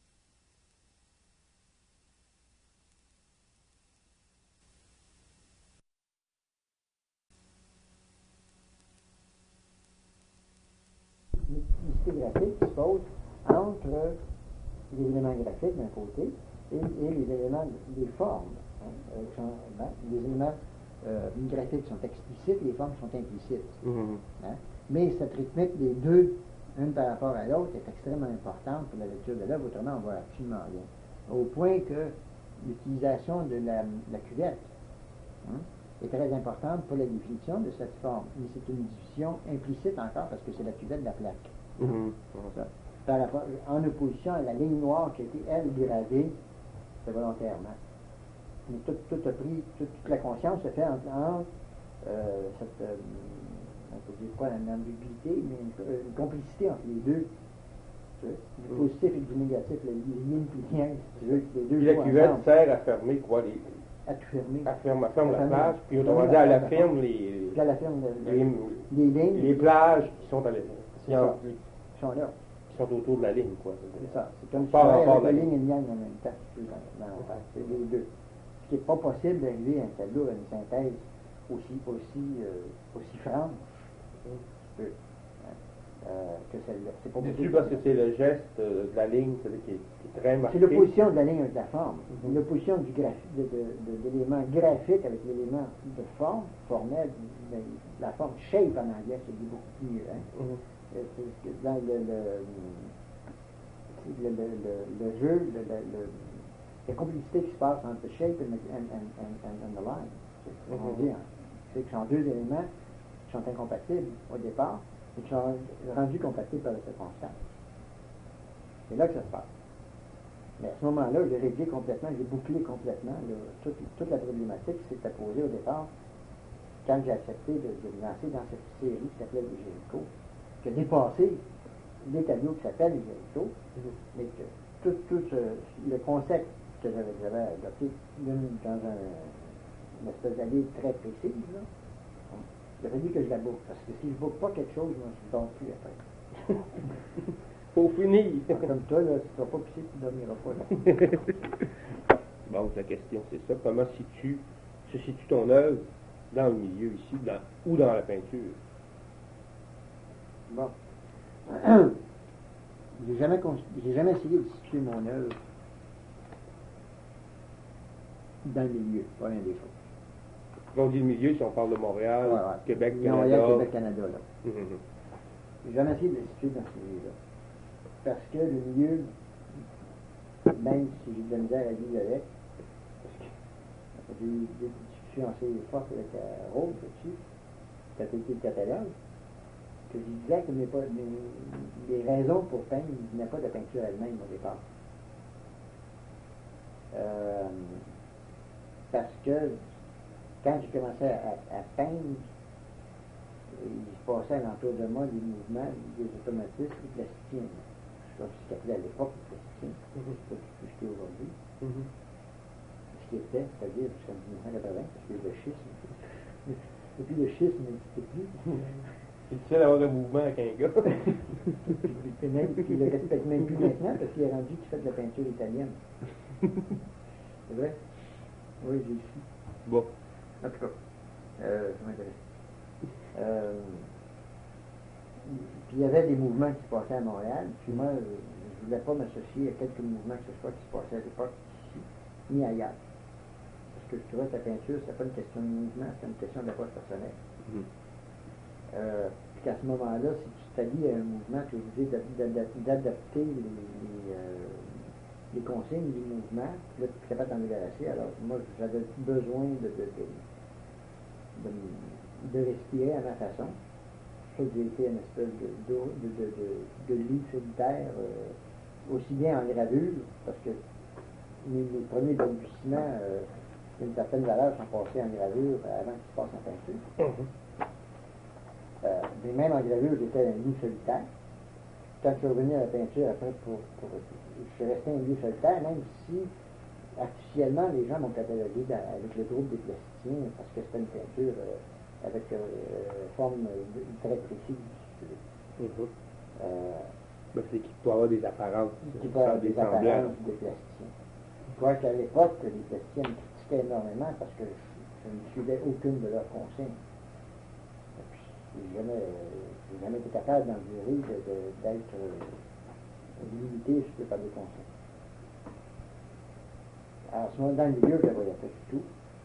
Multiplicité graphique qui se pose entre les éléments graphiques d'un côté et, et les éléments des formes. Hein, euh, sont, ben, les éléments euh, graphiques sont explicites, les formes sont implicites. Mm-hmm. Hein? Mais cette rythmique des deux, une par rapport à l'autre, est extrêmement importante pour la lecture de l'œuvre, autrement on voit absolument rien. Au point que l'utilisation de la, la cuvette hein, est très importante pour la définition de cette forme. Mais c'est une définition implicite encore parce que c'est la cuvette de la plaque. Mm-hmm. Ça. Par rapport, en opposition à la ligne noire qui a été, elle, gravée, c'est volontairement. Mais tout, tout a pris, tout, toute la conscience se fait entre, entre euh, cette, euh, on peut dire quoi, une ambiguïté, mais une, une complicité entre les deux. Tu vois, du mm. positif et du négatif, le yin et le yang, si tu veux, les deux. Puis la cuvette ensemble. Sert à fermer quoi, les... À tout fermer. À fermer, à fermer la plage, puis autrement dit, elle affirme les... Elle affirme les, les, les lignes. Les plages qui sont à l'époque. Qui sont là. Sont autour de la ligne, quoi. C'est ça. C'est comme si on avait la ligne et le yang en même temps. Dans, dans, c'est les deux. Ce qui n'est pas possible d'arriver à un tableau, à une synthèse aussi, aussi, euh, aussi franche mm. euh, que celle-là. C'est pas possible. Parce que c'est le geste de la ligne qui est, qui est très marqué. C'est l'opposition de la ligne avec la forme. Mm-hmm. L'opposition du graphique, de, de, de, de l'élément graphique avec l'élément de forme, formel, de, de, la forme shape en anglais, c'est beaucoup mieux. Hein? Mm-hmm. Dans le, le, le, le, le, le jeu, le, le, le, la complicité qui se passe entre the shape and the, and, and, and, and the line. Mm-hmm. On dit, hein, c'est que ce sont deux éléments qui sont incompatibles au départ et qui sont rendus compatibles par la circonstance. C'est là que ça se passe. Mais à ce moment-là, j'ai réglé complètement, j'ai bouclé complètement là, toute, toute la problématique qui s'était posée au départ quand j'ai accepté de, de me lancer dans cette série qui s'appelait les Jéricho, qui a dépassé des tableaux qui s'appellent les Jéricho, mm-hmm. mais que tout, tout euh, le concept que j'avais, j'avais adopté dans un, une espèce d'allée très précise, là, il a fallu que je la boucle, parce que si je ne boucle pas quelque chose, je ne dors plus après. Faut finir. Comme toi, là, tu ne vas pas pisser, tu ne dormiras pas. Là. Bon, la question, c'est ça. Comment situe, se situe ton œuvre dans le milieu ici, dans, ou dans la peinture? Bon. j'ai jamais, j'ai jamais essayé de situer mon œuvre dans le milieu, pas rien des choses. Quand on dit le milieu, si on parle de Montréal, ouais, ouais. Québec, Canada. Montréal, Québec, Canada, là. Mm-hmm. J'ai jamais essayé de le situer dans ce milieu-là. Parce que le milieu, même si j'ai de la misère à vivre avec, parce que j'ai eu des discussions assez fortes avec euh, Rose là-dessus, quand elle était le catalogue, que je disais que mes, pas, mes, les raisons pour peindre ne venaient pas de la peinture elle-même au départ. Euh, parce que quand j'ai commencé à, à peindre, il se passait alentour de moi des mouvements, des automatismes, des plasticiens. Je sais pas ce qu'ils appelaient à l'époque les plasticiens, mm-hmm. C'est pas ce que aujourd'hui. Mm-hmm. Ce qui était, c'est-à-dire jusqu'en dix-neuf cent quatre-vingts, parce que le schisme. Et puis le schisme n'existait plus. C'est difficile d'avoir un mouvement avec un gars. Et même, puis il le respecte même plus maintenant parce qu'il est rendu qu'il fait de la peinture italienne. C'est vrai? Oui, j'ai su. Bon. En tout cas, euh, ça m'intéresse. Euh, puis il y avait des mouvements qui se passaient à Montréal, puis moi, je ne voulais pas m'associer à quelques mouvements que ce soit qui se passaient à l'époque ici, ni ailleurs. Parce que je trouvais que la peinture, c'était pas une question de mouvement, c'était une question d'approche personnelle. Mm-hmm. Euh, puis qu'à ce moment-là, si tu t'allies à un mouvement, tu es obligé d'adapter les, les, euh, les consignes du mouvement, puis là, tu es capable d'en débarrasser. Alors, moi, j'avais besoin de, de, de, de, de respirer à ma façon. Je trouve que j'ai été une espèce de, de, de, de, de, de lit solitaire, euh, aussi bien en gravure, parce que mes, mes premiers balbutiements euh, d'une certaine valeur sont passés en gravure avant qu'ils se passent en peinture. Mm-hmm. Euh, mais même en gravure, j'étais un lit solitaire. Quand je suis revenu à la peinture, après, pour, pour, je suis resté un lit solitaire, même si officiellement les gens m'ont catalogué dans, avec le groupe des plasticiens, parce que c'était une peinture euh, avec une euh, forme de, très précise. Mm-hmm. euh, ben, c'est qu'il peut avoir des apparences. Qui peut avoir des, des apparences des plasticiens. Je crois qu'à l'époque, les plasticiens me critiquaient énormément parce que je, je ne suivais aucune de leurs consignes. Je n'ai jamais, euh, jamais été capable d'endurer d'être de, de, euh, limité par des consignes. Alors, à ce moment, dans le milieu, je ne voyais pas du tout.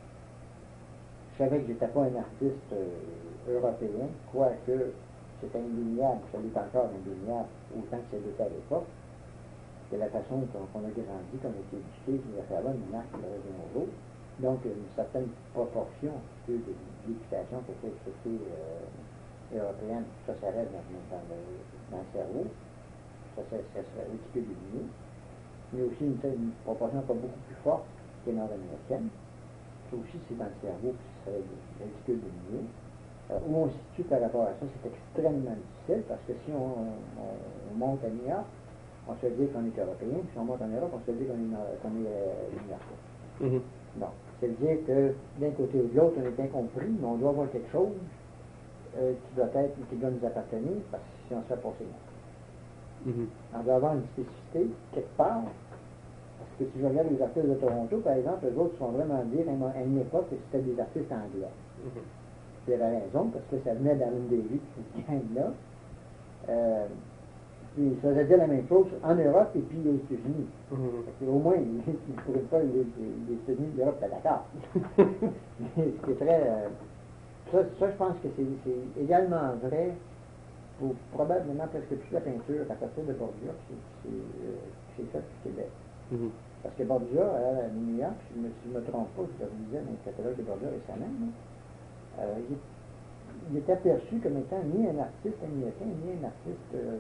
Je savais que je n'étais pas un artiste euh, européen, quoique c'était indéniable, ça l'est encore indéniable, autant que ça l'était à l'époque. De la façon qu'on qu a grandi, qu'on a été éduqué, ces affaires-là nous marquent le reste de nos jours. Donc, une certaine proportion de, de, de l'éducation qui était acceptée euh, européenne, ça, ça reste dans, dans, le, dans le cerveau, ça, ça, ça serait ridicule de nier, mais aussi une, une proportion pas beaucoup plus forte qui est nord-américaine, ça aussi c'est dans le cerveau, puis ça serait ridicule de nier. Euh, où on se situe par rapport à ça, c'est extrêmement difficile, parce que si on, on, on monte à New York, on se dit qu'on est européen, puis si on monte en Europe, on se dit qu'on est, qu'on est euh, new-yorkais. Mm-hmm. Donc, c'est-à-dire que d'un côté ou de l'autre, on est bien compris, mais on doit avoir quelque chose euh, qui doit être, qui doit nous appartenir, parce que si on se fait passer là. Mm-hmm. On doit avoir une spécificité quelque part, parce que si je regarde les artistes de Toronto, par exemple, les autres sont vraiment dire à une époque que c'était des artistes anglais. Mm-hmm. Il y avait raison, parce que ça venait d'Alan Davis, cette gang-là. Euh, puis ils faisaient dire la même chose en Europe et puis aux États-Unis. Mm-hmm. Au moins, pour une fois, les, les États-Unis et l'Europe étaient d'accord. Ce qui est très... Euh, ça, ça, je pense que c'est également vrai pour probablement presque toute la peinture à partir de Borgia, c'est euh, ça au Québec. Mm-hmm. Parce que Borgia, à New York, si je ne me trompe pas, je le lisais dans le catalogue de Borgia récemment, euh, il, il était perçu comme étant ni un artiste américain, ni un artiste euh,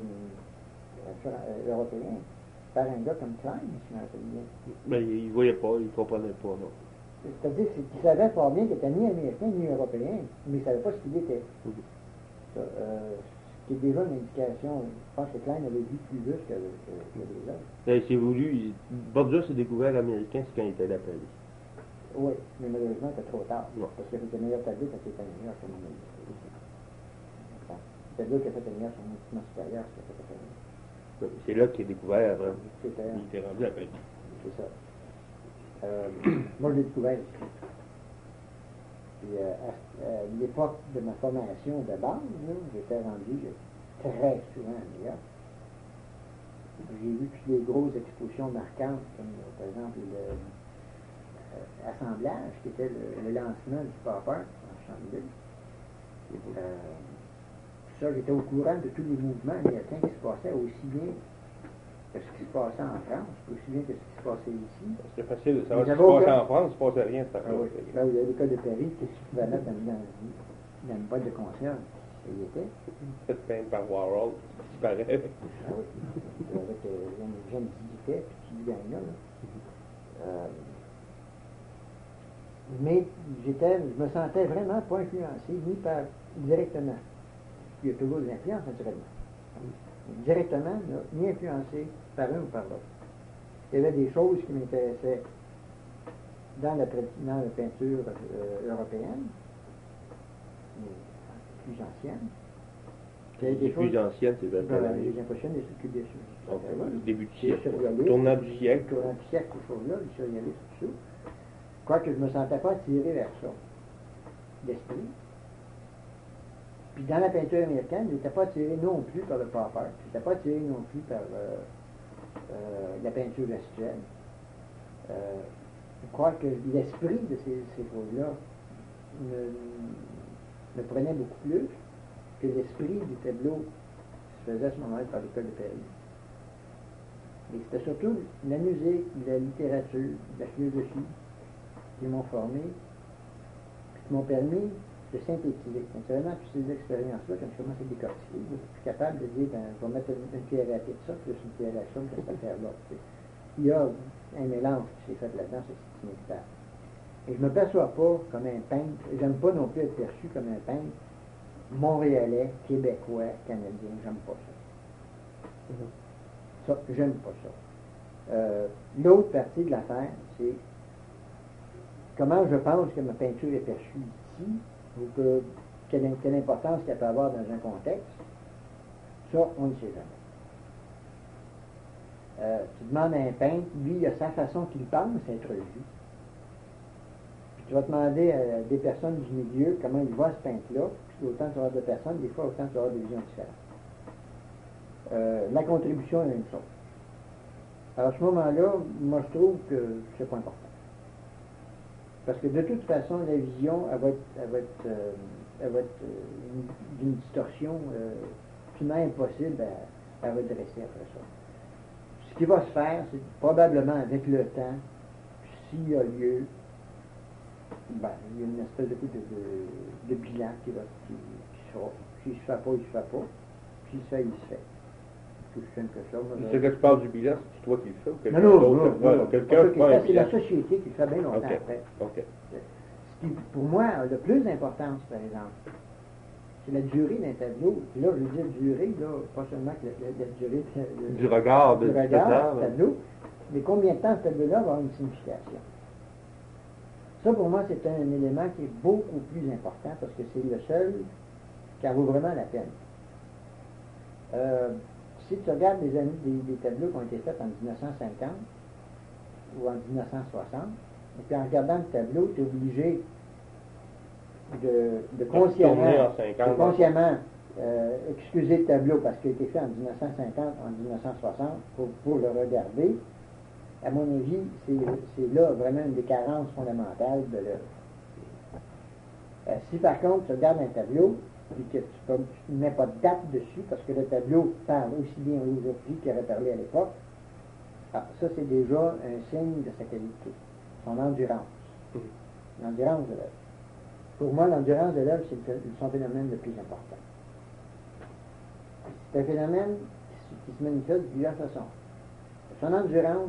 euh, européen, par un gars comme Klein, si je me rappelle bien. Mais il ne voyait pas, il ne comprenait pas, non. C'est-à-dire qu'il savait fort bien qu'il n'était ni américain, ni européen, mais il ne savait pas ce qu'il était. Mm-hmm. euh, ce qui est déjà une indication, je pense que Klein avait vu plus juste que, que, que les autres. Ben, c'est voulu, Borgia s'est découvert américain, c'est quand il était à Paris. Oui, mais malheureusement, c'était trop tard. Non. Parce qu'il a fait une meilleure tablette quand il était à New York, comme on a dit. C'est là qu'il a fait une meilleure sur mon instrument supérieur, c'est fait à Paris. C'est là qu'il a découvert, hein. Il était rendu à Paris. C'est ça. Euh, moi, je l'ai découvert ici. Puis, euh, à, à l'époque de ma formation de base, j'étais rendu, très souvent à New York. J'ai vu toutes les grosses expositions marquantes, comme euh, par exemple l'assemblage, qui était le, le lancement du pop-up en soixante-deux. Euh, ça, j'étais au courant de tous les mouvements américains qui se passaient aussi bien que ce qui se passait en France, aussi bien que ce qui se passait ici. C'est facile de savoir ce qui se passait en France, il ne se passait rien, c'est ah, oui. Là où il y a l'école de Paris, qu'est-ce que tu pouvais mettre dans, dans, dans une boîte de conserve? Ça y était. Fait peint par Warhol, qui paraît. Ah oui. Avec euh, les jeunes visitaient, puis qui gang-là. Là. Euh, mais j'étais, je me sentais vraiment pas influencé, ni par directement. Il y a toujours des influences, naturellement. Directement, là, ni influencé par un ou par l'autre. Il y avait des choses qui m'intéressaient dans la, dans la peinture euh, européenne, mais plus ancienne. Les des plus anciennes, c'est dans les impressionnistes, les cubistes. Le début du siècle. Tournant du siècle. Tournant du siècle, ces choses-là, les surréalistes, tout ça. Quoique je ne me sentais pas attiré vers ça, d'esprit. Puis dans la peinture américaine, je n'étais pas attiré non plus par le pop art. Je n'étais pas attiré non plus par euh, euh, la peinture gestuelle. Euh, je crois que l'esprit de ces, ces choses-là me, me prenait beaucoup plus que l'esprit du tableau qui se faisait à ce moment-là par l'école de Paris. Et c'était surtout la musique, la littérature, la philosophie qui m'ont formé, qui m'ont permis de synthétiser. Naturellement, toutes ces expériences-là, quand je commence à décortiquer, je suis capable de dire, ben, je vais mettre une, une pierre à ça, plus une pierre à ça, plus cette affaire-là. Il y a un mélange qui s'est fait là-dedans, c'est inévitable. Et je ne me perçois pas comme un peintre, j'aime pas non plus être perçu comme un peintre montréalais, québécois, canadien, j'aime pas ça. Mm-hmm. Ça, j'aime pas ça. Euh, l'autre partie de l'affaire, c'est comment je pense que ma peinture est perçue ici, ou que, quelle, quelle importance qu'elle peut avoir dans un contexte, ça, on ne sait jamais. Euh, tu demandes à un peintre, lui, il a sa façon qu'il pense être vu. Puis tu vas demander à des personnes du milieu comment ils voient ce peintre-là, puis autant tu vas avoir de personnes, des fois autant tu vas avoir des visions différentes. Euh, la contribution est la même chose. Alors à ce moment-là, moi je trouve que c'est pas important. Parce que de toute façon, la vision, elle va être, elle va être, euh, elle va être euh, d'une distorsion euh, absolument impossible à, à redresser après ça. Ce qui va se faire, c'est probablement avec le temps, s'il y a lieu, ben, il y a une espèce de, de, de, de bilan qui va qui, qui sera. S'il ne se fait pas, il ne se fait pas. S'il se fait, il se fait. Tout simple que ça. C'est que tu parles du bilan, c'est toi qui le fais ou quelqu'un d'autre? Non, non, non. Quelqu'un fait un bilan. C'est la société qui le fait bien longtemps okay. après. Okay. Ce qui, pour moi, a le plus d'importance, par exemple, c'est la durée d'un tableau. Puis là, je veux dire durée, là, pas seulement que la, la, la durée de, du regard du de, regard, du tableau, mais combien de temps ce tableau-là va avoir une signification. Ça, pour moi, c'est un élément qui est beaucoup plus important parce que c'est le seul qui en vaut vraiment la peine. Euh, si tu regardes les années des, des tableaux qui ont été faits en dix-neuf cent cinquante ou en dix-neuf cent soixante, et puis en regardant le tableau, tu es obligé de, de consciemment, de consciemment euh, excuser le tableau parce qu'il a été fait en dix-neuf cent cinquante, en dix-neuf cent soixante, pour, pour le regarder. À mon avis, c'est là vraiment une des carences fondamentales de l'œuvre. Euh, si par contre tu regardes un tableau et que tu ne mets pas de date dessus parce que le tableau parle aussi bien aujourd'hui qu'il aurait parlé à l'époque, ah, ça c'est déjà un signe de sa qualité, son endurance. L'endurance de l'œuvre. Pour moi, l'endurance de l'œuvre, c'est son phénomène le plus important. C'est un phénomène qui, qui se manifeste de plusieurs façons. Son endurance,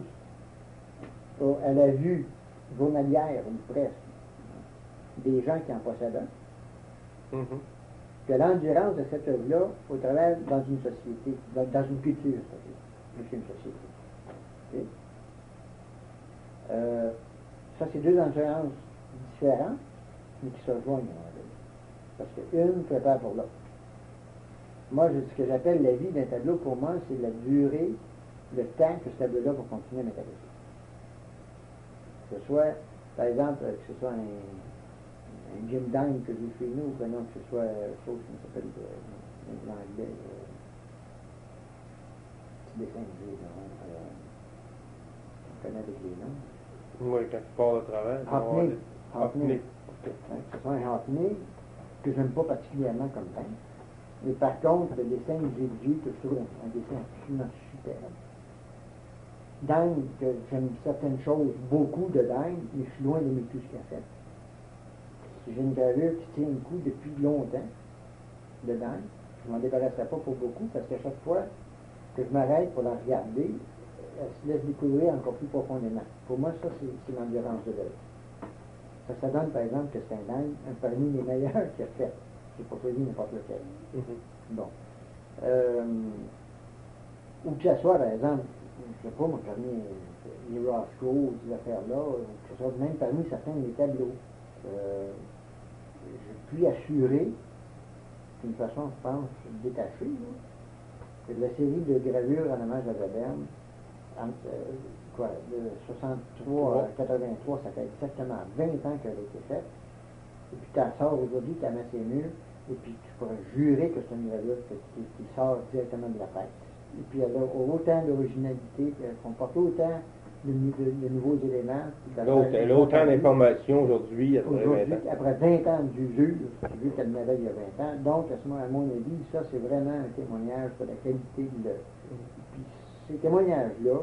à la vue journalière ou presque des gens qui en possèdent un, mm-hmm. que l'endurance de cette œuvre-là au travers dans une société, dans, dans une culture, c'est-à-dire, une société. Okay? Euh, ça, c'est deux endurances différentes, mais qui se rejoignent. Parce qu'une prépare pour l'autre. Moi, je, ce que j'appelle la vie d'un tableau, pour moi, c'est la durée, le temps que ce tableau-là va continuer à m'intéresser. Que ce soit, par exemple, que ce soit un, un gym dime que j'ai chez nous, que non, que ce soit chose qui s'appelle euh, l'anglais, euh, petit dessin que j'ai, euh, on connaît avec les noms. Oui, quand tu pars de travers. Hockney. Hockney. Que ce soit un Hockney que je n'aime pas particulièrement comme teint. Mais par contre, le dessin que j'ai vu, que je trouve un, un dessin absolument superbe. Dine, que j'aime certaines choses, beaucoup de Dine, mais je suis loin d'aimer tout ce qu'il a fait. J'ai une gravure qui tient le coup depuis longtemps, de Dine. Je ne m'en débarrasserai pas pour beaucoup, parce qu'à chaque fois que je m'arrête pour la regarder, elle se laisse découvrir encore plus profondément. Pour moi, ça, c'est l'endurance de l'œuvre. Ça, ça donne, par exemple, que c'est un Dine, un parmi les meilleurs qu'il a fait. Je n'ai pas choisi n'importe lequel. Mm-hmm. Bon. Euh, ou que ce soit, par exemple, je ne sais pas, moi, parmi les Roscoe, ces affaires-là, que ce soit même parmi certains des tableaux, euh, je puis assurer, d'une façon, je pense, détachée, là, que de la série de gravures en hommage à Webern, entre, euh, quoi, de soixante-trois à quatre-vingt-trois, ça fait exactement vingt ans qu'elle a été faite. Et puis tu la sors aujourd'hui, tu la mets ses murs, et puis tu pourrais jurer que c'est une gravure qui, qui sort directement de la tête. Et puis elle a autant d'originalité, elle comporte autant de, de, de nouveaux éléments. Elle a autant d'informations aujourd'hui, après aujourd'hui, vingt ans. Après vingt ans d'usure, vu qu'elle n'avait il y a vingt ans. Donc, à, ce moment, à mon avis, ça, c'est vraiment un témoignage de la qualité de l'œuvre. Puis ces témoignages-là,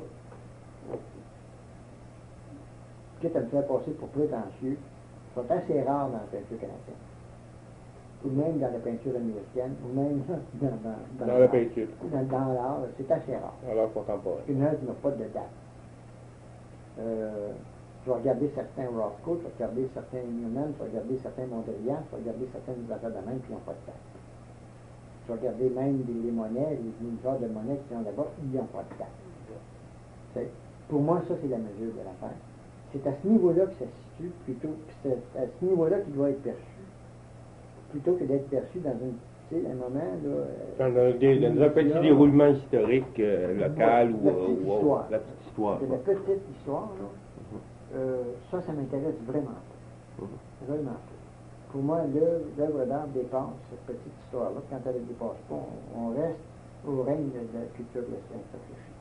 quitte à me faire passer pour prétentieux, sont assez rares dans la peinture canadienne. Ou même dans la peinture américaine, ou même dans, dans, dans, dans la peinture. Dans, dans l'art, c'est assez rare. Dans l'art contemporain. Une œuvre n'a pas de date. Euh, je vais regarder certains Roscoe, je vais regarder certains Newman, je vais regarder certains Mondrian, je vais regarder certaines affaires de même qui n'ont pas de date. Je vais regarder même des, les monnaies, les univers de monnaie qui sont là-bas, ils n'ont pas de date. Pour moi, ça, c'est la mesure de l'affaire. C'est à ce niveau-là que ça se situe, plutôt, c'est à ce niveau-là qu'il doit être perçu. Plutôt que d'être perçu dans une, tu sais, un moment, là... Dans, dans, des, dans un petit déroulement historique euh, local ouais, ou, la, ou, ou la petite histoire. C'est la petite histoire, là. Mm-hmm. euh, ça, ça m'intéresse vraiment pas. Mm-hmm. Vraiment pas. Pour moi, l'œuvre d'art dépasse cette petite histoire-là. Quand elle ne dépasse pas, on, on reste au règne de la culture de la science réfléchie.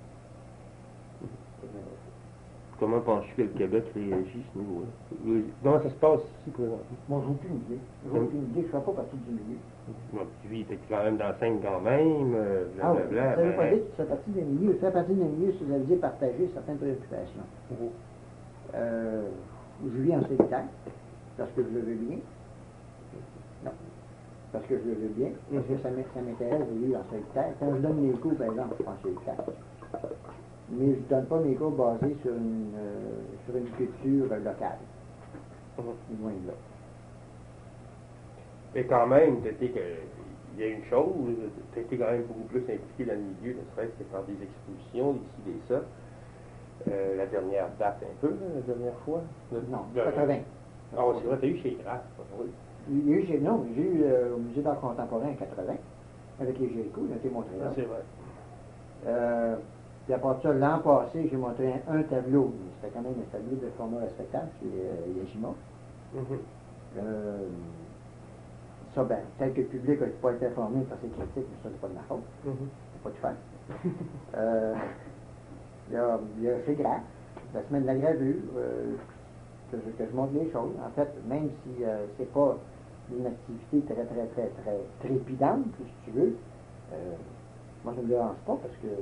Mm-hmm. Comment penses-tu que le Québec réagit à ce niveau-là? Comment ça se passe ici, présentement? Moi, je n'ai aucune idée. Je n'ai aucune idée. Je ne fais pas partie du milieu. Bon, tu vis quand même dans la scène quand même, euh, blablabla. Ah, ça ne veut ben, pas dire que tu fais partie d'un milieu. Tu fais partie d'un milieu, ça veut dire partager certaines préoccupations. Mm-hmm. euh, je vis en solitaire, parce que je le veux bien. Non. Parce que je le veux bien, parce que ça m'intéresse de vivre en solitaire. Quand je donne mes cours, par exemple, je suis en solitaire. Mais je ne donne pas mes cours basés sur une, euh, sur une culture locale. Mm-hmm. Loin de là. Et quand même, il y a une chose, tu as été quand même beaucoup plus impliqué dans le milieu, ne serait-ce que par des expositions, d'ici, des ça. Euh, la dernière date un peu, là, la dernière fois? Non, le, quatre-vingts. Ah, oh, c'est vrai, tu as eu chez Graff, oui. Il y a eu chez, non, j'ai eu euh, au Musée d'art contemporain en quatre-vingts, avec les Jéricho, il a été montré là. Ah, c'est vrai. Euh, puis à part ça, l'an passé, j'ai montré un, un tableau. C'était quand même un tableau de format respectable, c'est euh, Yajima. Mm-hmm. euh, ça, ben, tel que le public n'a pas été informé par ses critiques, mais ça, c'est pas de ma faute. Mm-hmm. C'est pas de faire. euh, il y a, il y a chez Graff, la semaine de la gravure, euh, que, je, que je montre les choses. En fait, même si euh, c'est pas une activité très, très, très, très trépidante, si tu veux, euh, moi, ça ne me dérange pas parce que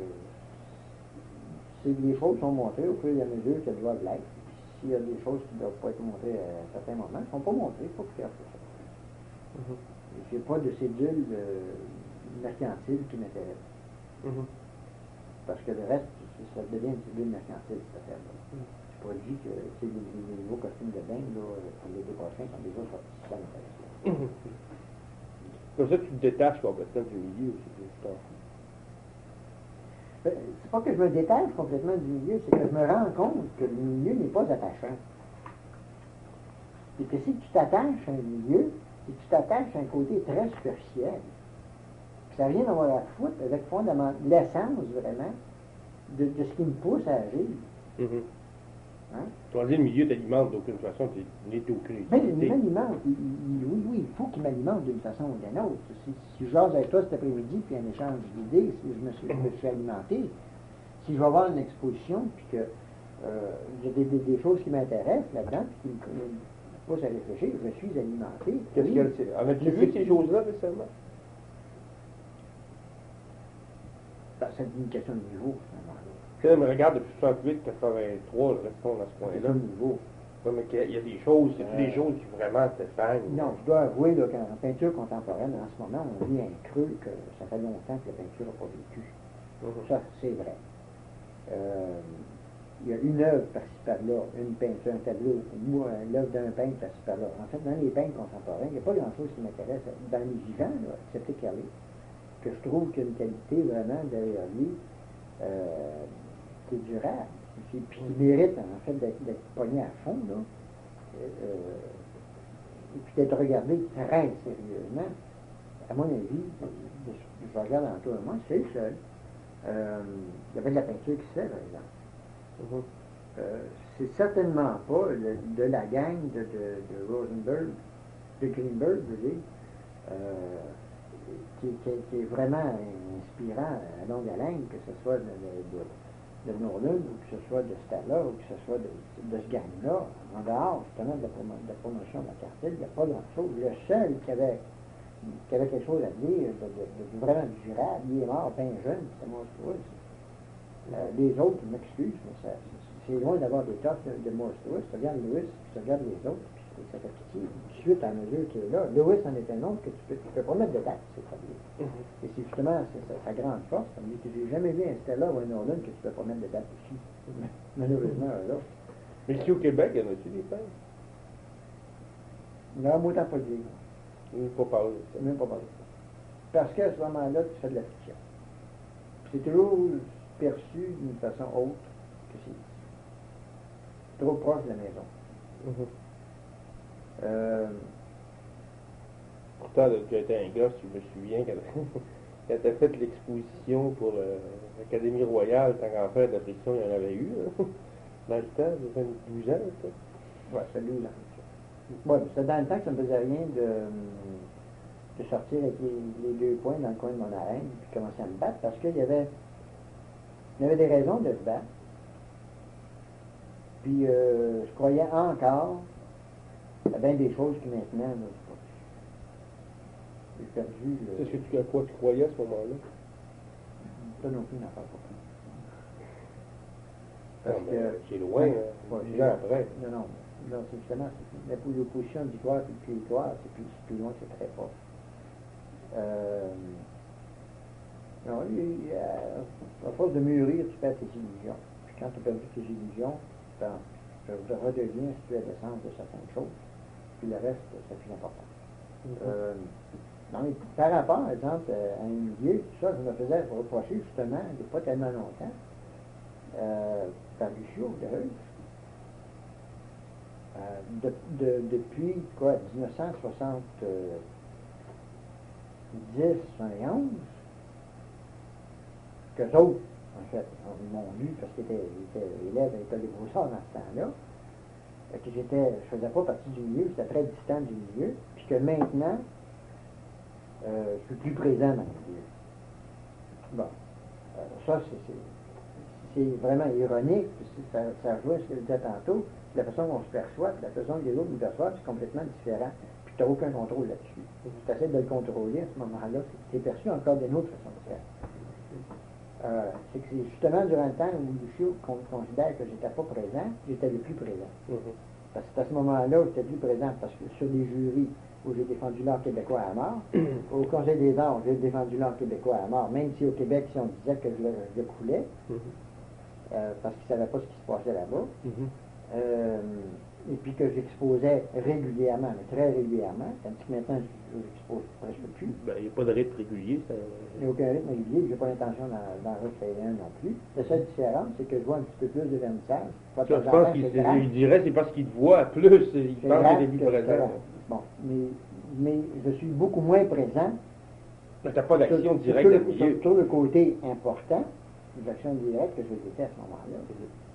si les choses sont montrées au fur et à mesure qu'elles doivent l'être, s'il y a des choses qui ne doivent pas être montrées à certains moments, elles ne sont pas montrées, il faut faire ça. Mm-hmm. Je n'ai pas de cédule euh, mercantile qui m'intéresse. Mm-hmm. Parce que le reste, ça devient une cédule mercantile, cette affaire-là. Mm-hmm. Je pourrais dire que c'est les, les nouveaux costumes de bain, là, pour l'été prochain, sont déjà sortis, ça m'intéresse. Mm-hmm. Comme ça, tu te détaches complètement du milieu, c'est juste Ben, c'est pas que je me détache complètement du milieu, c'est que je me rends compte que le milieu n'est pas attachant. Et que si tu t'attaches à un milieu, et que tu t'attaches à un côté très superficiel, que ça n'a rien à voir à foutre avec fondamentalement l'essence vraiment de, de ce qui me pousse à agir. Mm-hmm. Hein? Tu vas dire le milieu t'alimente d'aucune façon, tu n'es d'aucune utilité. Mais il m'alimente, il, il, oui, oui, il faut qu'il m'alimente d'une façon ou d'une autre. Si, si je jase avec toi cet après-midi, puis un échange d'idées, si je me suis, je me suis alimenté, si je vais avoir une exposition, puis que euh, j'ai des, des, des choses qui m'intéressent là-dedans, puis qui me poussent à réfléchir, je suis alimenté. Qu'est-ce oui. que c'est? Avais-tu vu ces choses-là récemment? Ben, c'est une question de niveau, finalement. Tu sais, me regarde depuis soixante-huit quatre-vingt-trois, restons dans ce C'est coin-là. un niveau. Ouais, mais qu'il y a des choses, c'est Euh, des choses qui vraiment te fagnent. Non, je dois avouer là, qu'en peinture contemporaine, en ce moment, on vit un creux que ça fait longtemps que la peinture n'a pas vécu. Mhm. Ça, c'est vrai. Euh, il y a une œuvre par-ci par-là, une peinture, un tableau, ou euh, l'œuvre d'un peintre par-ci par-là. En fait, dans les peintres contemporains, il n'y a pas grand-chose qui m'intéresse dans les vivants, là, excepté Kelly, que je trouve qu'il y a une qualité vraiment derrière lui euh, qui est durable, puis qui mérite en fait d'être pogné à fond, là. Euh, et puis d'être regardé très sérieusement. À mon avis, je, je regarde autour de moi, c'est le seul. Euh, il y avait de la peinture qui se fait, par exemple. Mhm. Euh, c'est certainement pas le, de la gang de, de, de Rosenberg, de Greenberg, je veux dire, euh, qui, qui, qui est vraiment inspirant à longue haleine, que ce soit de, de, de de Nolan, ou que ce soit de Stella, ou que ce soit de, de ce gang-là, en dehors justement de la, promo de la promotion de la cartelle, il n'y a pas grand-chose. Le seul qui avait, qui avait quelque chose à dire, de, de, de vraiment durable, il est mort bien jeune, c'est monstrueux. Euh, les autres, je m'excuse, mais ça, c'est loin d'avoir des torts de, de monstrueux. Tu regardes Lewis, puis tu regardes les autres, puis ça fait pitié. Suite à mesure qu'il est là, Lewis en est un autre que tu peux, tu peux pas mettre de date, c'est tableau. Mm-hmm. Et c'est justement sa, sa grande force. Ça me dit que j'ai jamais vu un Stella ou un Nolan que tu peux pas mettre de date dessus. Mm-hmm. Malheureusement, là. Mais ici au Québec, y en a-tu des peintres? Non, moi, t'en pas le dire. Même pas parler de ça. Même pas parler de ça. Parce qu'à ce moment-là, tu fais de la fiction. C'est toujours perçu d'une façon autre que c'est trop proche de la maison. Mm-hmm. Euh, Pourtant, tu as été un gosse, je me souviens, quand, quand tu as fait l'exposition pour l'Académie royale, tant qu'en fait de la fiction, il y en avait eu, là, dans le temps, ça fait douze ans, ça. Oui, ça fait douze ans. Oui, c'était dans le temps que ça ne me faisait rien de, de sortir avec les, les deux poings dans le coin de mon arène, puis commencer à me battre, parce qu'il y avait, il y avait des raisons de se battre. Puis, euh, je croyais encore il y a bien des choses qui maintenant, là, j'ai perdu. C'est ce que tu, à quoi tu croyais à ce moment-là? Ça non plus, n'en parle pas. Parce non, que c'est loin, hein, ouais, dix ans après. Non, non, non, c'est justement, c'est, l'opposition du corps et du territoire, c'est plus, plus loin, c'est très fort. Euh, non, il, il, à, à force de mûrir, tu perds tes illusions. Puis quand tu as perdu tes illusions, tu redeviens si tu as l'essence de certaines choses. Puis le reste, c'est plus important. Mm-hmm. euh, non, mais par rapport, par exemple, à un milieu, tout ça, je me faisais reprocher justement, il n'y a pas tellement longtemps, euh, par Lucio de Heuss, euh, de, de, depuis, quoi, dix-neuf cent soixante-dix, soixante et onze, qu'eux autres, en fait, ils m'ont lu parce qu'ils étaient, étaient élèves à l'école des beaux-arts dans ce temps-là, que j'étais, je faisais pas partie du milieu, j'étais très distant du milieu, puis que maintenant, euh, je suis plus présent dans le milieu. Bon, euh, ça, c'est vraiment ironique, puis ça, ça rejoint ce que je disais tantôt, la façon dont on se perçoit, la façon que les autres nous perçoivent, c'est complètement différent, puis tu n'as aucun contrôle là-dessus. Tu essaies de le contrôler à ce moment-là, c'est perçu encore d'une autre façon de faire. Euh, c'est que c'est justement durant le temps où Lucio considère que j'étais pas présent, j'étais le plus présent. Mm-hmm. Parce que à ce moment-là, j'étais plus présent parce que sur les jurys où j'ai défendu l'art québécois à mort, mm-hmm. au Conseil des arts, j'ai défendu l'art québécois à mort, même si au Québec, si on disait que je le, je le coulais, mm-hmm. euh, parce qu'ils ne savaient pas ce qui se passait là-bas, mm-hmm. euh, et puis que j'exposais régulièrement, mais très régulièrement, tandis que maintenant, je n'expose presque plus. Ben, il n'y a pas de rythme régulier. Ça... Il n'y a aucun rythme régulier, je n'ai pas l'intention d'en refaire un non plus. La seule différence, c'est que je vois un petit peu plus de vernissage. Ça, je pense qu'il il dirait c'est parce qu'il te voit plus, il pense qu'il est plus présent. Bon, mais, mais je suis beaucoup moins présent. Mais tu n'as pas d'action directe sur, sur, sur le côté important, l'action directe que je étais à ce moment-là.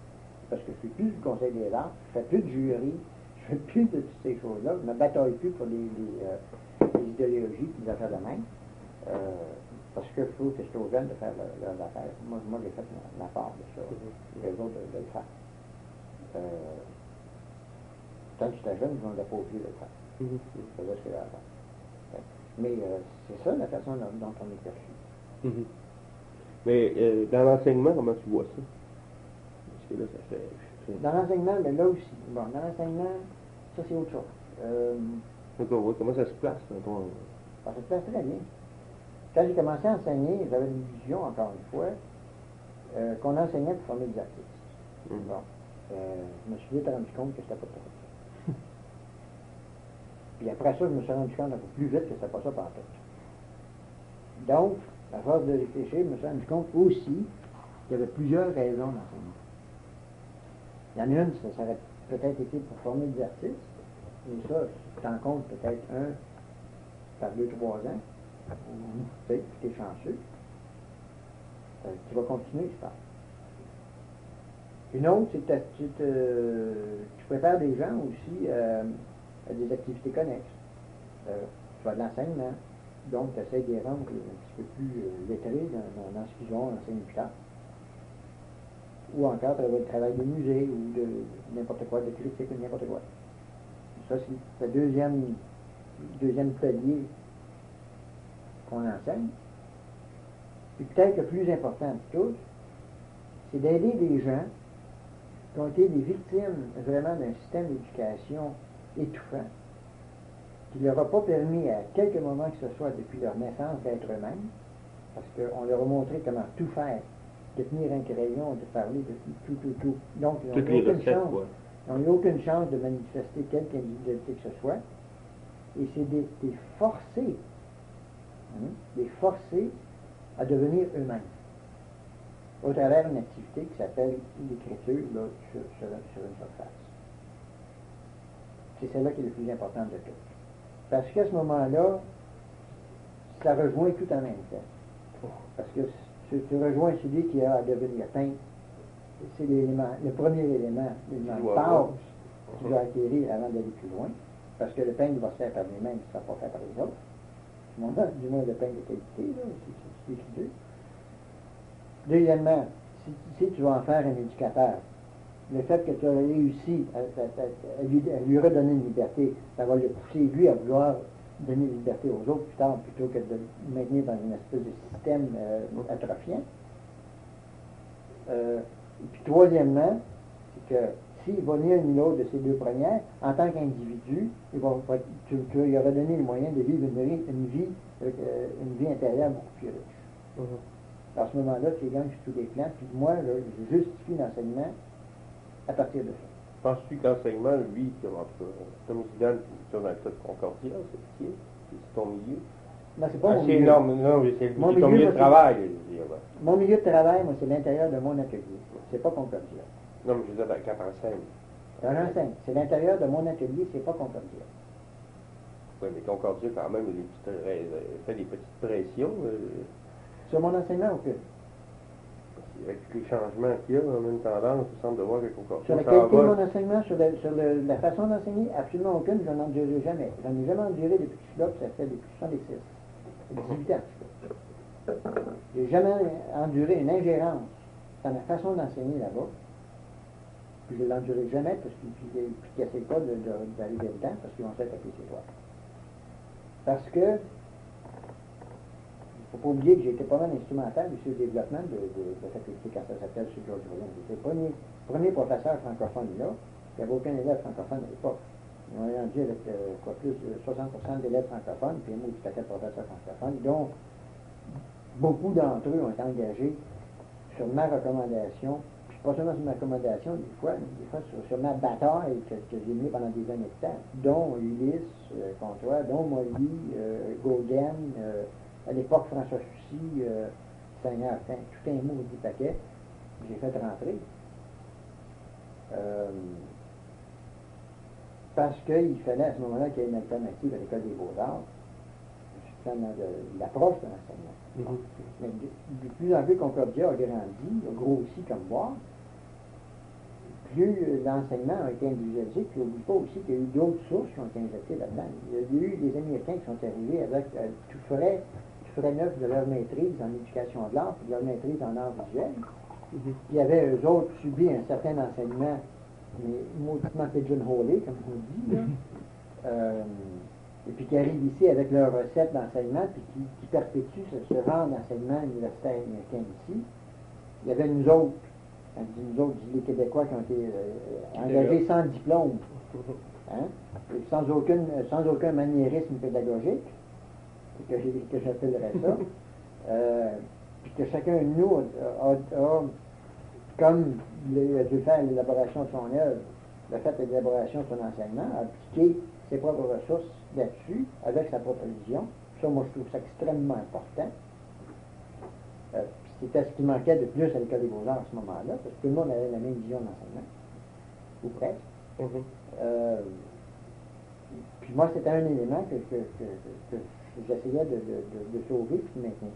parce que je ne suis plus du Conseil des arts, je ne fais plus de jury, je ne fais plus de toutes ces choses-là, je ne me bataille plus pour les, les, euh, les idéologies et les affaires de même, euh, parce que je trouve que c'est aux jeunes de faire leurs leur affaires. Moi, moi j'ai fait ma, ma part de ça, mm-hmm. les autres de, de le faire. Euh, quand j'étais jeune, je n'en ai pas obligé de le faire. Mm-hmm. Je faisais ce que j'avais à faire. Mais euh, c'est ça la façon dont, dont on est perçu. Mm-hmm. Mais euh, dans l'enseignement, comment tu vois ça? Parce que là, ça fait... fait... Dans l'enseignement, mais là aussi. Bon, dans l'enseignement, ça c'est autre chose. Euh, D'accord, comment ça se place dans ton... Ça se place très bien. Quand j'ai commencé à enseigner, j'avais l'illusion, encore une fois, euh, qu'on enseignait pour former des artistes. Mm-hmm. Bon. Euh, je me suis vite rendu compte que c'était pas ça. Puis après ça, je me suis rendu compte un peu plus vite que c'était pas ça par tout. Donc, à force de réfléchir, je me suis rendu compte aussi qu'il y avait plusieurs raisons d'enseignement. Il y en a une, ça, ça aurait peut-être été pour former des artistes, et ça, tu t'en comptes peut-être un par deux, trois ans, tu sais, puis t'es chanceux. Euh, tu vas continuer, je pense. Une autre, c'est que tu, te, tu prépares des gens aussi euh, à des activités connexes. Euh, tu as de l'enseignement, donc tu essaies de les rendre un petit peu plus euh, lettrés dans, dans, dans ce qu'ils vont enseigner plus tard. Ou encore, tu as le travail de musée ou de n'importe quoi, de critique ou n'importe quoi. Ça, c'est le deuxième, deuxième palier qu'on enseigne. Puis peut-être le plus important de tous, c'est d'aider des gens qui ont été des victimes vraiment d'un système d'éducation étouffant, qui ne leur a pas permis à quelques moments que ce soit depuis leur naissance d'être eux-mêmes, parce qu'on leur a montré comment tout faire, de tenir un crayon, de parler de tout, tout, tout. tout. Donc, ils n'ont eu aucune chance, ils n'ont eu aucune chance de manifester quelque individualité que ce soit, et c'est des, des forcés, hein, des forcés à devenir eux-mêmes, au travers d'une activité qui s'appelle l'écriture là, sur, sur, sur une surface. C'est celle-là qui est le plus important de tout. Parce qu'à ce moment-là, ça rejoint tout en même temps. Parce que tu, tu rejoins celui qui a à devenir peintre. C'est l'élément, le premier élément, l'élément de base que tu dois acquérir avant d'aller plus loin. Parce que le peigne va se faire par lui-même, ça ne sera pas fait par les autres. Du moins le peigne de qualité, là, c'est l'écriture. Deuxièmement, si, si tu vas en faire un éducateur, le fait que tu as réussi à, à, à, à, lui, à lui redonner une liberté, ça va le pousser, lui, à vouloir donner une liberté aux autres plus tard, plutôt que de le maintenir dans une espèce de système euh, atrophiant. Euh, et puis troisièmement, c'est que s'il va ni l'une ni l'autre de ces deux premières, en tant qu'individu, il va, tu, tu lui auras donné le moyen de vivre une, une, vie, euh, une vie intérieure beaucoup plus riche. Mm-hmm. À ce moment-là, tu gagnes sur tous les plans, puis moi, là, je justifie l'enseignement à partir de ça. Penses-tu que l'enseignement, lui, comme, comme Zidane, dans le cas de Concordia, c'est ton milieu? Non, c'est pas ah, mon c'est milieu. énorme, non, c'est mon ton milieu, milieu de travail. Je veux dire, ouais. Mon milieu de travail, moi, c'est l'intérieur de mon atelier. C'est pas Concordia. Non, mais je veux dire, ben, quand t'enseignes. Quand j'enseigne, c'est l'intérieur de mon atelier, c'est pas Concordia. Oui, mais Concordia, quand même, il fait des petites pressions. Euh... Sur mon enseignement ou que? Avec tous les changements qu'il y a, on a une tendance, il semble de voir que Concordia. Sur la qualité de mon enseignement, sur, le, sur le, la façon d'enseigner, absolument aucune, je n'en endurerai jamais. Je n'en ai jamais enduré depuis que je suis là, puis ça fait depuis soixante-six. dix-huit ans que je suis là. Je n'ai jamais enduré une ingérence dans la façon d'enseigner là-bas. Puis je ne l'endurerai jamais, parce qu'ils n'essayent pas d'arriver dedans, parce qu'ils vont se faire taper ses doigts. Parce que il ne faut pas oublier que j'ai été pas mal instrumental sur le développement de, de, de la faculté quand ça s'appelle sur George Williams. J'étais le premier, premier professeur francophone là. Il n'y avait aucun élève francophone à l'époque. On a rendu avec euh, quoi, plus de soixante pour cent d'élèves francophones, puis moi, j'étais quatre professeurs francophones. Donc, beaucoup d'entre eux ont été engagés sur ma recommandation, puis pas seulement sur ma recommandation, des fois, des fois sur, sur ma bataille que, que j'ai menée pendant des années de temps, dont Ulysse, euh, Comtois, dont Molly, euh, Gauguin, euh, à l'époque, François Soucy, euh, Seigneur, tout un mot du paquet, j'ai fait rentrer. Euh, parce qu'il fallait à ce moment-là qu'il y ait une alternative à l'école des beaux-arts, justement de l'approche de l'enseignement. Mm-hmm. Mais de, de plus en plus, Concordia a grandi, a grossi comme moi. plus l'enseignement a été individualisé, puis n'oublie pas aussi qu'il y a eu d'autres sources qui ont été injectées là-dedans. Il y a eu des Américains qui sont arrivés avec euh, tout frais, tout frais neuf de leur maîtrise en éducation de l'art, puis de leur maîtrise en art visuel. Mm-hmm. Puis il y avait eux autres subi un certain enseignement, mais mauditement pigeonholé, comme on dit, là. Euh, et puis qui arrivent ici avec leurs recettes d'enseignement, puis qui, qui perpétuent ce, ce genre d'enseignement universitaire américain ici. Il y avait nous autres, quand je dis nous autres, je dis les Québécois qui ont été euh, engagés sans diplôme, hein, et sans, aucune, sans aucun maniérisme pédagogique, que, que j'appellerais ça, euh, puis que chacun de nous a, a, a comme il a dû faire l'élaboration de son œuvre, le fait de l'élaboration de son enseignement, a appliqué ses propres ressources là-dessus, avec sa propre vision. Ça, moi, je trouve ça extrêmement important. Euh, C'était ce qui manquait de plus à l'École des Beaux-Arts à ce moment-là, parce que tout le monde avait la même vision d'enseignement, ou presque. Mm-hmm. euh, puis moi, c'était un élément que, que, que, que j'essayais de, de, de, de sauver puis de maintenir.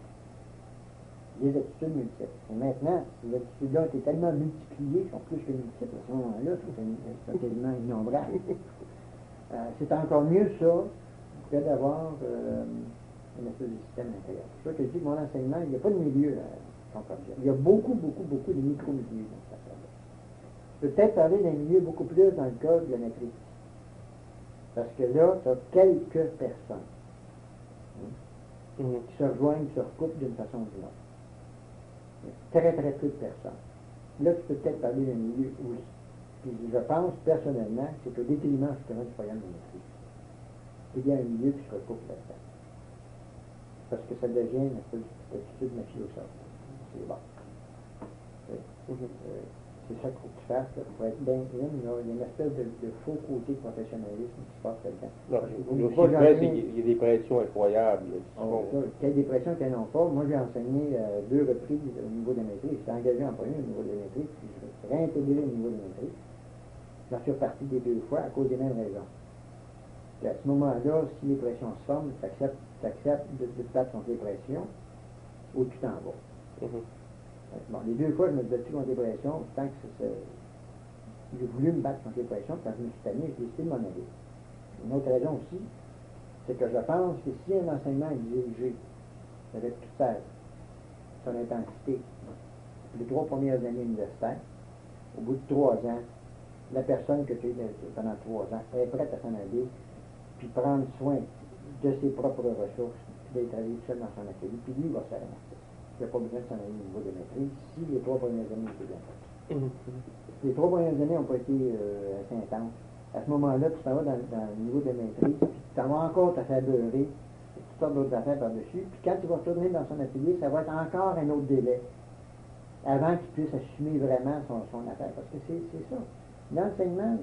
Les attitudes multiples. Et maintenant, ces attitudes-là ont été tellement multipliées, sont plus que multiples à ce moment-là, c'est tellement innombrable. Euh, c'est encore mieux ça que d'avoir euh, une espèce de système intérieur. C'est pour ça que je dis que mon enseignement, il n'y a pas de milieu à Concordia. Il y a beaucoup, beaucoup, beaucoup de micro-milieux dans cette affaire-là. Je peux peut-être parler d'un milieu beaucoup plus dans le cas de la maîtrise. Parce que là, tu as quelques personnes hein, mm-hmm. qui se rejoignent, qui se recoupent d'une façon ou d'une autre. Très, très peu de personnes. Là, tu peux peut-être parler d'un milieu où puis je pense personnellement que c'est au détriment justement du programme de maîtrise. Il y a un milieu qui se recoupe là-dedans. Parce que ça devient une espèce d'attitude mafiosa. C'est bon. C'est, mm-hmm. euh, c'est ça qu'il faut que tu fasses. Il faut être bien in. Il y a une espèce de, de faux côté de professionnalisme qui se passe là-dedans. Non, il, pas prêt, il y a des pressions incroyables. Oh, ça, qu'il y a des pressions qu'elles n'ont pas. Moi, j'ai enseigné euh, deux reprises au niveau de maîtrise. J'étais engagé en premier au niveau de maîtrise, puis je suis réintégré au niveau de maîtrise. J'en suis reparti des deux fois à cause des mêmes raisons. Et à ce moment-là, si les pressions se forment, tu acceptes, de, de te battre contre les pressions ou tu t'en vas. Mm-hmm. Bon, les deux fois, je me suis battu contre les pressions, tant que c'est, c'est, j'ai voulu me battre contre les pressions, quand je me suis tanné, j'ai décidé de m'en aller. Une autre raison aussi, c'est que je pense que si un enseignement est dirigé avec toute sa, son intensité, les trois premières années universitaires, au bout de trois ans, la personne que tu es pendant trois ans est prête à s'en aller, puis prendre soin de ses propres ressources, puis d'être allé seul dans son atelier, puis lui, il va se faire remarquer. Il n'y a pas besoin de s'en aller au niveau de maîtrise si les trois premières années étaient bien faites. Mm-hmm. Les trois premières années n'ont pas été euh, assez intenses. À ce moment-là, tu t'en vas dans, dans le niveau de maîtrise, puis tu t'en vas encore te faire beurrer, toutes sortes d'autres affaires par-dessus, puis quand tu vas retourner dans son atelier, ça va être encore un autre délai, avant qu'il puisse assumer vraiment son, son affaire, parce que c'est, c'est ça. L'enseignement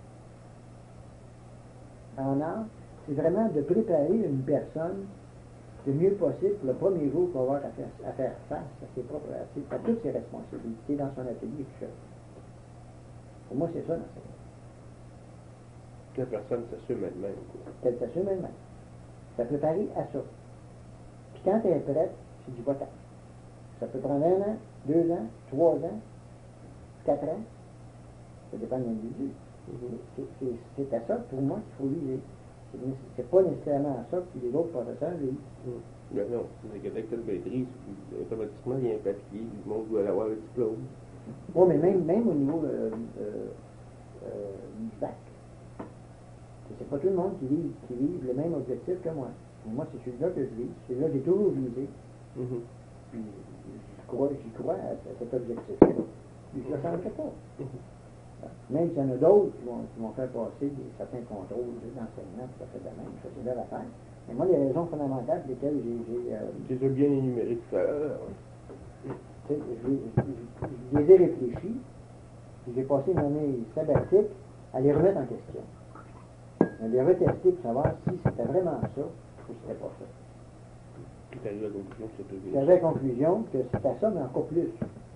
en art, c'est vraiment de préparer une personne le mieux possible pour le premier jour qu'on va avoir à faire, à faire face à ses propres, à, ses, à toutes ses responsabilités dans son atelier et tout ça. Pour moi, c'est ça l'enseignement. Que la personne s'assume elle-même. Qu'elle s'assume elle-même. Ça préparer à ça. Puis quand elle est prête, c'est du votant. Ça peut prendre un an, deux ans, trois ans, quatre ans. Ça dépend de l'individu. Mm-hmm. C'est, c'est, c'est à ça, pour moi, qu'il faut viser. C'est, c'est pas nécessairement à ça que les autres professeurs visent. Mm. Ben non, c'est que dès que tu as une maîtrise, automatiquement, il y a un papier, le monde doit avoir le diplôme. Oui, mais même, même au niveau euh, euh, euh, du bac, c'est pas tout le monde qui vise, qui vise le même objectif que moi. Moi, c'est celui-là que je vise, celui-là que j'ai toujours visé. Mm-hmm. Puis, je crois, j'y crois à, à cet objectif-là. Puis, je ne le changerai pas. Mm-hmm. Même s'il y en a d'autres qui vont, qui vont faire passer des, certains contrôles d'enseignement, tout à fait de même, ça c'est leur affaire. Mais moi, les raisons fondamentales pour lesquelles j'ai... j'ai euh, tu les as bien énumérées tout à l'heure. Je, je, je, je les ai réfléchis, puis j'ai passé une année sabbatique à les remettre en question. À les retester pour savoir si c'était vraiment ça ou si c'était pas ça. Tu as eu la conclusion que c'était... J'avais la conclusion que c'était ça, mais encore plus.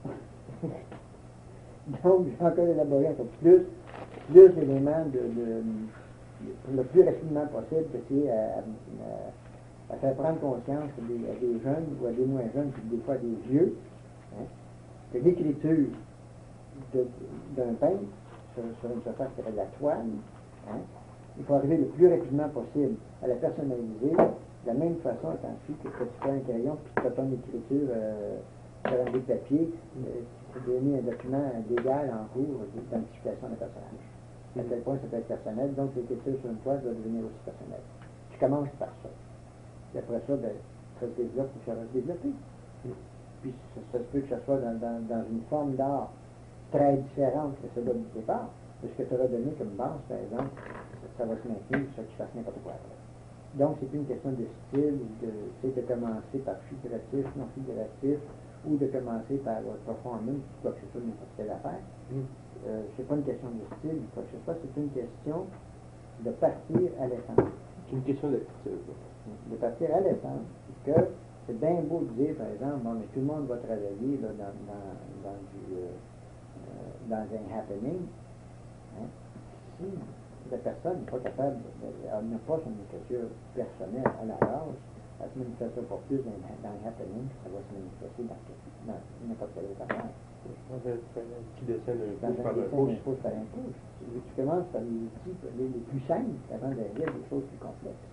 Donc, j'ai encore élaboré encore plus, plus d'éléments de, de, le plus rapidement possible, c'est à, à, à faire prendre conscience à des, à des jeunes ou à des moins jeunes, puis des fois à des vieux, hein, que l'écriture de, d'un peintre sur, sur une surface qui s'appelle la toile. Hein? Il faut arriver le plus rapidement possible à la personnaliser, de la même façon, attention, que quand tu prends un crayon puis tu as ton écriture euh, sur un bout de papier, euh, tu peux donner un document légal en cours d'identification d'un personnage. À tel point ça peut être personnel, donc l'écriture sur une toile doit devenir aussi personnelle. Tu commences par ça. Et après ça, ben, ça se développe ou ça va se développer. Puis ça, ça se peut que ça soit dans, dans, dans une forme d'art très différente que celle du départ. De ce que tu auras donné comme base, par exemple, ça, ça va se maintenir, ça tu fasses n'importe quoi après. Donc, c'est une question de style, de, de commencer par figuratif, non figuratif, ou de commencer par euh, performance, quoi que ce soit, n'importe quelle affaire. Mm. Euh, c'est pas une question de style, quoi que ce soit, c'est une question de partir à l'essence. C'est une question d'attitude. De partir à l'essence, que c'est bien beau de dire, par exemple, bon, mais tout le monde va travailler là, dans, dans, dans, du, euh, euh, dans un happening. Hein? Si la personne n'est pas capable, de, elle n'a pas son écriture personnelle à la base, elle se manifeste pas plus dans, dans un happening, ça va se manifester dans, dans n'importe quelle autre affaire. Dans un petit dessin d'un pouce par un pouce. pouce par un pouce. Tu commences par les outils les, les plus simples avant d'arriver à des choses plus complexes.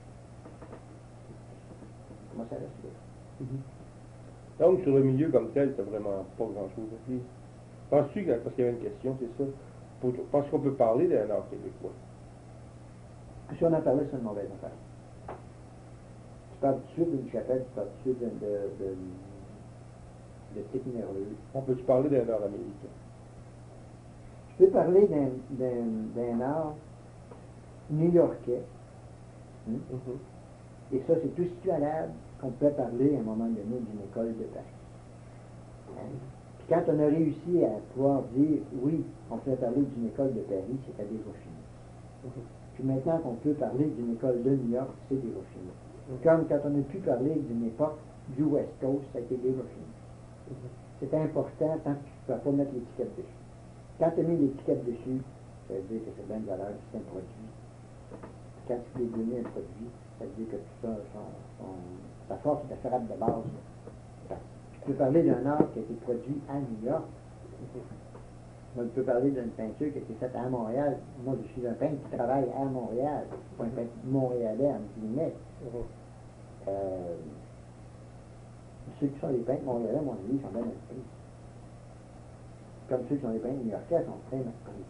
Comment ça reste là? Mm-hmm. Donc, sur le milieu comme tel, tu n'as vraiment pas grand-chose à dire. Penses-tu, parce qu'il y avait une question, c'est ça, penses-tu qu'on peut parler d'un art québécois? Si on en parlait, c'est une mauvaise affaire. Tu parles tout de suite d'une chapelle, tu parles tout de suite de, de, de type nerveux. On peut-tu parler d'un art américain? Je peux parler d'un art new-yorkais. Hein? Mm-hmm. Et ça, c'est tout situable qu'on peut parler à un moment donné d'une école de Paris. Hein? Puis quand on a réussi à pouvoir dire, oui, on peut parler d'une école de Paris, c'est à Desjardins. Mm-hmm. Puis maintenant qu'on peut parler d'une école de New York, c'est Desjardins. Mm-hmm. Comme quand on a pu parler d'une époque du West Coast, ça a été Desjardins. Mm-hmm. C'est important tant que tu ne peux pas mettre l'étiquette dessus. Quand tu as mis l'étiquette dessus, ça veut dire que c'est bien de valeur, c'est un produit. Quand tu peux donner un produit, ça veut dire que tout ça, son, son, sa force est affairable de base. Tu peux parler d'un art qui a été produit à New York. On peut parler d'une peinture qui a été faite à Montréal. Moi, je suis un peintre qui travaille à Montréal, pas un peintre montréalais, en guillemets. Euh, ceux qui sont des peintres montréalais, à mon avis, sont bien inspirés. Comme ceux qui sont des peintres new-yorkais sont très mal pris.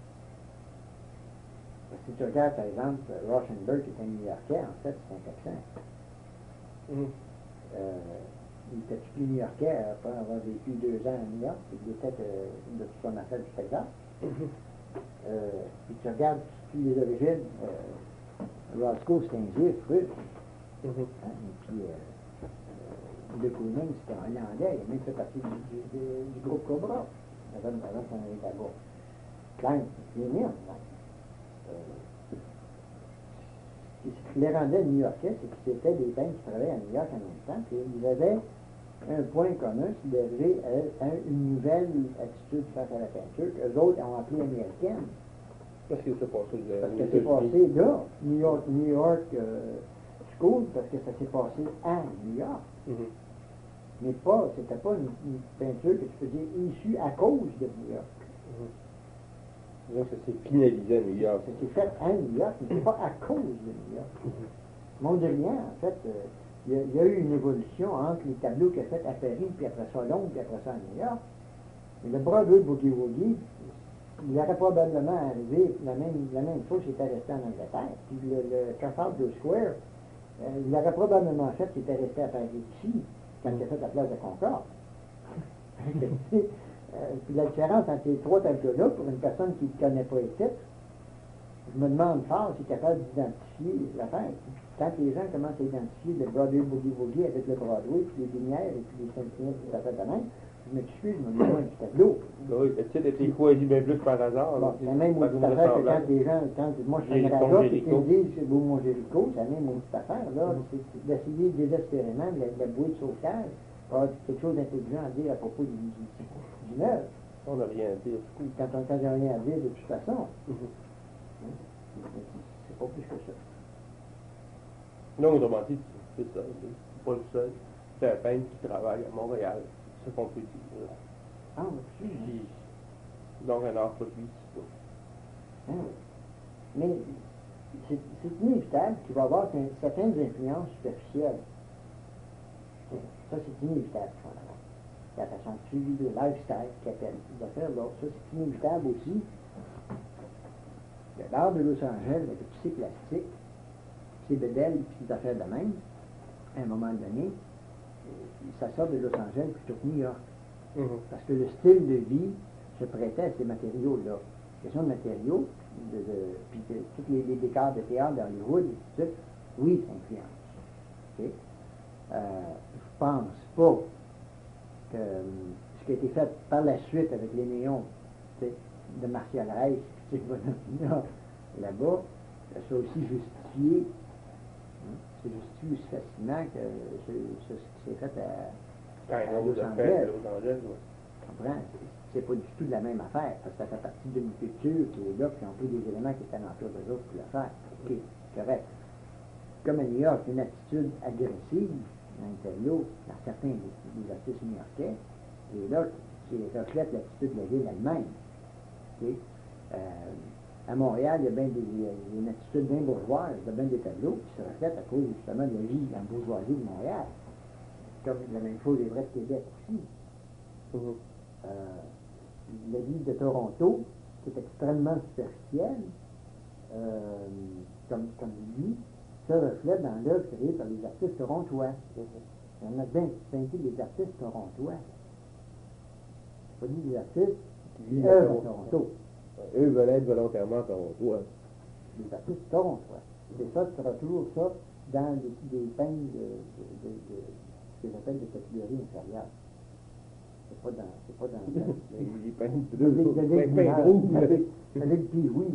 Si tu regardes, par exemple, Rauschenberg, qui est un new-yorkais, en fait, c'est un Texan. Mm. Euh, il était plus new-yorkais après avoir vécu deux ans à New York, il était de, de toute son affaire du Texas. Mm-hmm. euh, puis tu regardes toutes les origines, euh, Roscoe, c'est un juif russe. Mm-hmm. Hein, et puis, euh, euh, de Kooning, c'était un Hollandais, il a même fait partie du, du, du, du groupe Cobra. Avant, avant qu'on arrive là-bas. Klein, c'est énorme. Euh, ce qui les rendait new-yorkais, c'est que c'était des peintres qui travaillaient à New York en même temps, puis ils avaient un point commun, c'est d'arriver à, à une nouvelle attitude face à la peinture, qu'eux autres ont appelé américaine. Parce que c'est passé de Parce que c'est passé là, New York, New York euh, School, parce que ça s'est passé à New York. Mm-hmm. Mais pas, c'était pas une, une peinture que tu peux dire issue à cause de New York. Mm-hmm. Donc ça s'est finalisé à New York. Ça s'est fait à New York, mais c'est pas à cause de New York. Mm-hmm. Mondrian, en fait, il euh, y, y a eu une évolution entre les tableaux qu'il a fait à Paris, puis après ça à Londres, puis après ça à New York. Mais le Broadway Boogie Woogie, il aurait probablement arrivé la même, la même chose s'il était resté en Angleterre. Puis le, le Trafalgar Square, euh, il aurait probablement fait s'il était resté à Paris ici, quand il a fait la place de Concorde. euh, puis la différence entre les trois tableaux-là, pour une personne qui ne connaît pas les titres, je me demande fort s'il est capable d'identifier l'affaire. Quand les gens commencent à identifier le Broadway Boogie Woogie avec le Broadway, puis les lumières, et puis les sentinelles, tout à fait de même, je m'excuse, je me demande du tableau. Oui, le titre était choisi bien plus par hasard. Bon, c'est la même maudite affaire que quand les gens, quand moi je suis un graveur, et qu'ils me disent c'est beau mon Jéricho, c'est la même maudite affaire, là, mm-hmm. c'est d'essayer désespérément de la, de la bouée de sauvetage, avoir quelque chose d'intelligent à dire à propos du, du, du œuvre. On n'a rien à dire. Quand on n'a rien à dire, de toute façon, mm-hmm. c'est pas plus que ça. Non, autrement dit, c'est ça, c'est pas le seul. C'est un peintre qui travaille à Montréal. C'est ce qu'on peut dire. Ah, oui. Puis, donc un art produit, c'est pas. Hein? Mais c'est inévitable qu'il va y avoir certaines influences superficielles. Ça, c'est inévitable. La façon de suivi de lifestyle qui appelle des affaires là. Ça, c'est inévitable aussi. Le bar de Los Angeles avec le psy-plastique, c'est bédelles, petites affaires de même, à un moment donné, ça sort de Los Angeles plutôt que New York. Mm-hmm. Parce que le style de vie se prêtait à ces matériaux-là. Question de matériaux, de, de, puis de, tous les, les décors de théâtre d'Hollywood, et tout ça, oui, ça influence. Okay? Euh, je pense pas que euh, ce qui a été fait par la suite avec les néons de Martial Reich, puis là-bas, ça aussi justifié. Hein, c'est justifié aussi facilement que ce, ce, ce qui s'est fait à, à Los Angeles. Tu comprends? C'est pas du tout de la même affaire, parce que ça fait partie d'une culture qui est là, puis on pris des éléments qui étaient l'entour des autres pour le faire. OK, correct. Comme à New York, une attitude agressive dans l'Ontario, dans certains des, des artistes new-yorkais, et là, qui reflète l'attitude de la ville elle-même. Okay? Euh, à Montréal, il y a bien des, il y a une attitude bien bourgeoise, il y a bien des tableaux qui se reflètent à cause justement de la vie dans la bourgeoisie de Montréal. Comme la même chose est vraie de Québec aussi. Mm-hmm. euh, la vie de Toronto, qui est extrêmement superficielle, euh, comme, comme lui, se reflète dans l'œuvre créée par les artistes torontois. Mm-hmm. Il y en a bien distingué des artistes torontois. Pas dit des artistes qui œuvrent à Toronto. Eux veulent être volontairement torontois. Les artistes torontois. C'est ça, tu retrouves ça dans des, des peines de, de, de, de ce que j'appelle des catégories inférieures. C'est pas dans... C'est pas dans... Les peines de... Les peines de... Les pioui.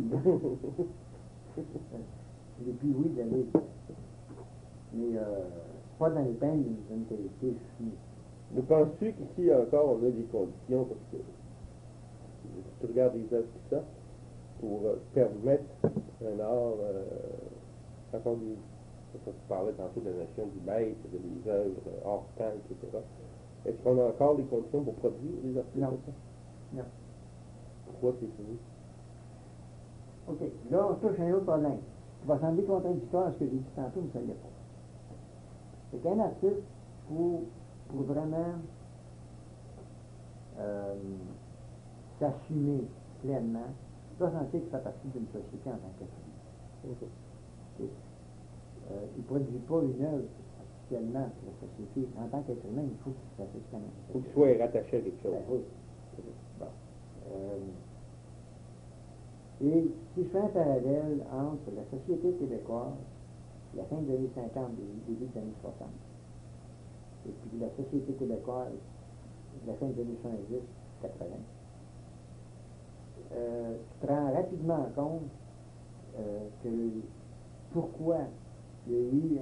Les pioui de la ligue. Mais euh, c'est pas dans les peines d'une qualité finie. Mais penses-tu qu'ici encore on a des conditions, parce que si tu regardes les œuvres tout ça, pour euh, permettre un art, euh, encore du, tu parlais tantôt de la notion du maître, de des œuvres hors temps, et cetera. Est-ce qu'on a encore les conditions pour produire des artistes non. comme ça? Non. Pourquoi c'est fini? OK. Là, on touche à un autre problème. Ça va sembler contradictoire à ce que j'ai dit tantôt, mais ça ne l'est pas. C'est qu'un artiste, pour, pour vraiment euh, s'assumer pleinement, doit sentir qu'il fait partie d'une société en tant qu'être humain. Okay. Euh, il ne produit pas une œuvre artificiellement pour la société. En tant qu'être humain, il faut qu'il se fasse quand même. Il faut qu'il soit rattaché à quelque chose. Ben, oui. Bon. Euh, et si je fais un parallèle entre la société québécoise, la fin des années cinquante, début des années soixante, et puis la société québécoise, la fin des années soixante-dix, quatre-vingts, euh, tu te rends rapidement compte euh, que pourquoi il y a eu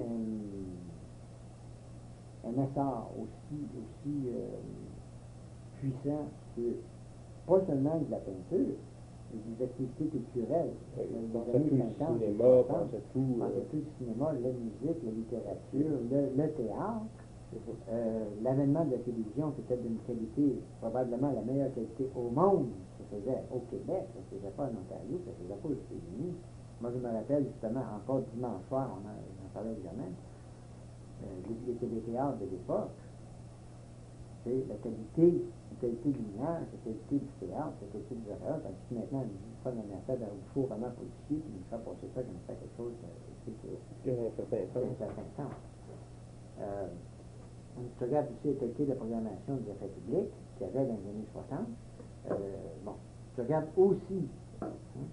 un, un essor aussi, aussi euh, puissant que pas seulement de la peinture, mais des activités culturelles. Oui, dans les années cinquante, le cinéma, pense à tout. Pense à tout le cinéma, la musique, la littérature, le, le théâtre. Euh, l'avènement de la télévision, qui était d'une qualité, probablement la meilleure qualité au monde, ça se faisait au Québec, ça se faisait pas en Ontario, ça se faisait pas aux États-Unis. Moi, je me rappelle justement, encore dimanche soir, on en, on en parlait également, euh, les, les téléthéâtres de l'époque, c'est la qualité, la qualité de l'image, la qualité du théâtre, la qualité des affaires, tandis que maintenant, on prend un affaire d'un faux roman policier, puis on fait passer ça comme ça quelque chose de, qui a un certain sens. Un certain sens. Euh, tu regardes aussi la qualité de la programmation des affaires publiques qu'il y avait dans les années soixante. Euh, bon, tu regardes aussi, hein,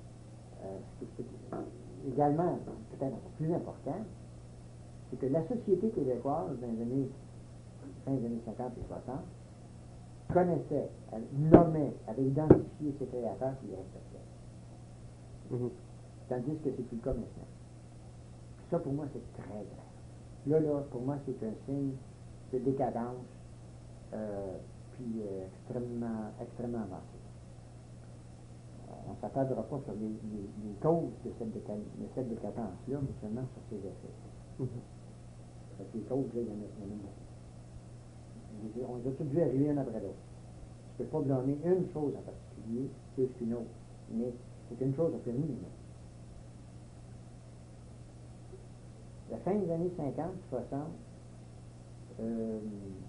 euh, également, peut-être encore plus important, c'est que la société québécoise dans les années, fin des années cinquante et soixante, connaissait, elle nommait, avait identifié ses créateurs qui les respectaient. Mm-hmm. Tandis que c'est plus le cas maintenant. Puis ça, pour moi, c'est très grave. Là, là, pour moi, c'est un signe de décadence, euh, puis euh, extrêmement, extrêmement avancé. Euh, on ne s'attardera pas sur les, les, les causes de cette, déca de cette décadence-là, mais seulement sur ses effets. Mm-hmm. Parce que les causes, là, il y en a, il y en a beaucoup. On les a toutes vues arriver un après l'autre. Je ne peux pas blâmer une chose en particulier plus qu'une autre, mais C'est une chose après nous. La fin des années cinquante, soixante, euh,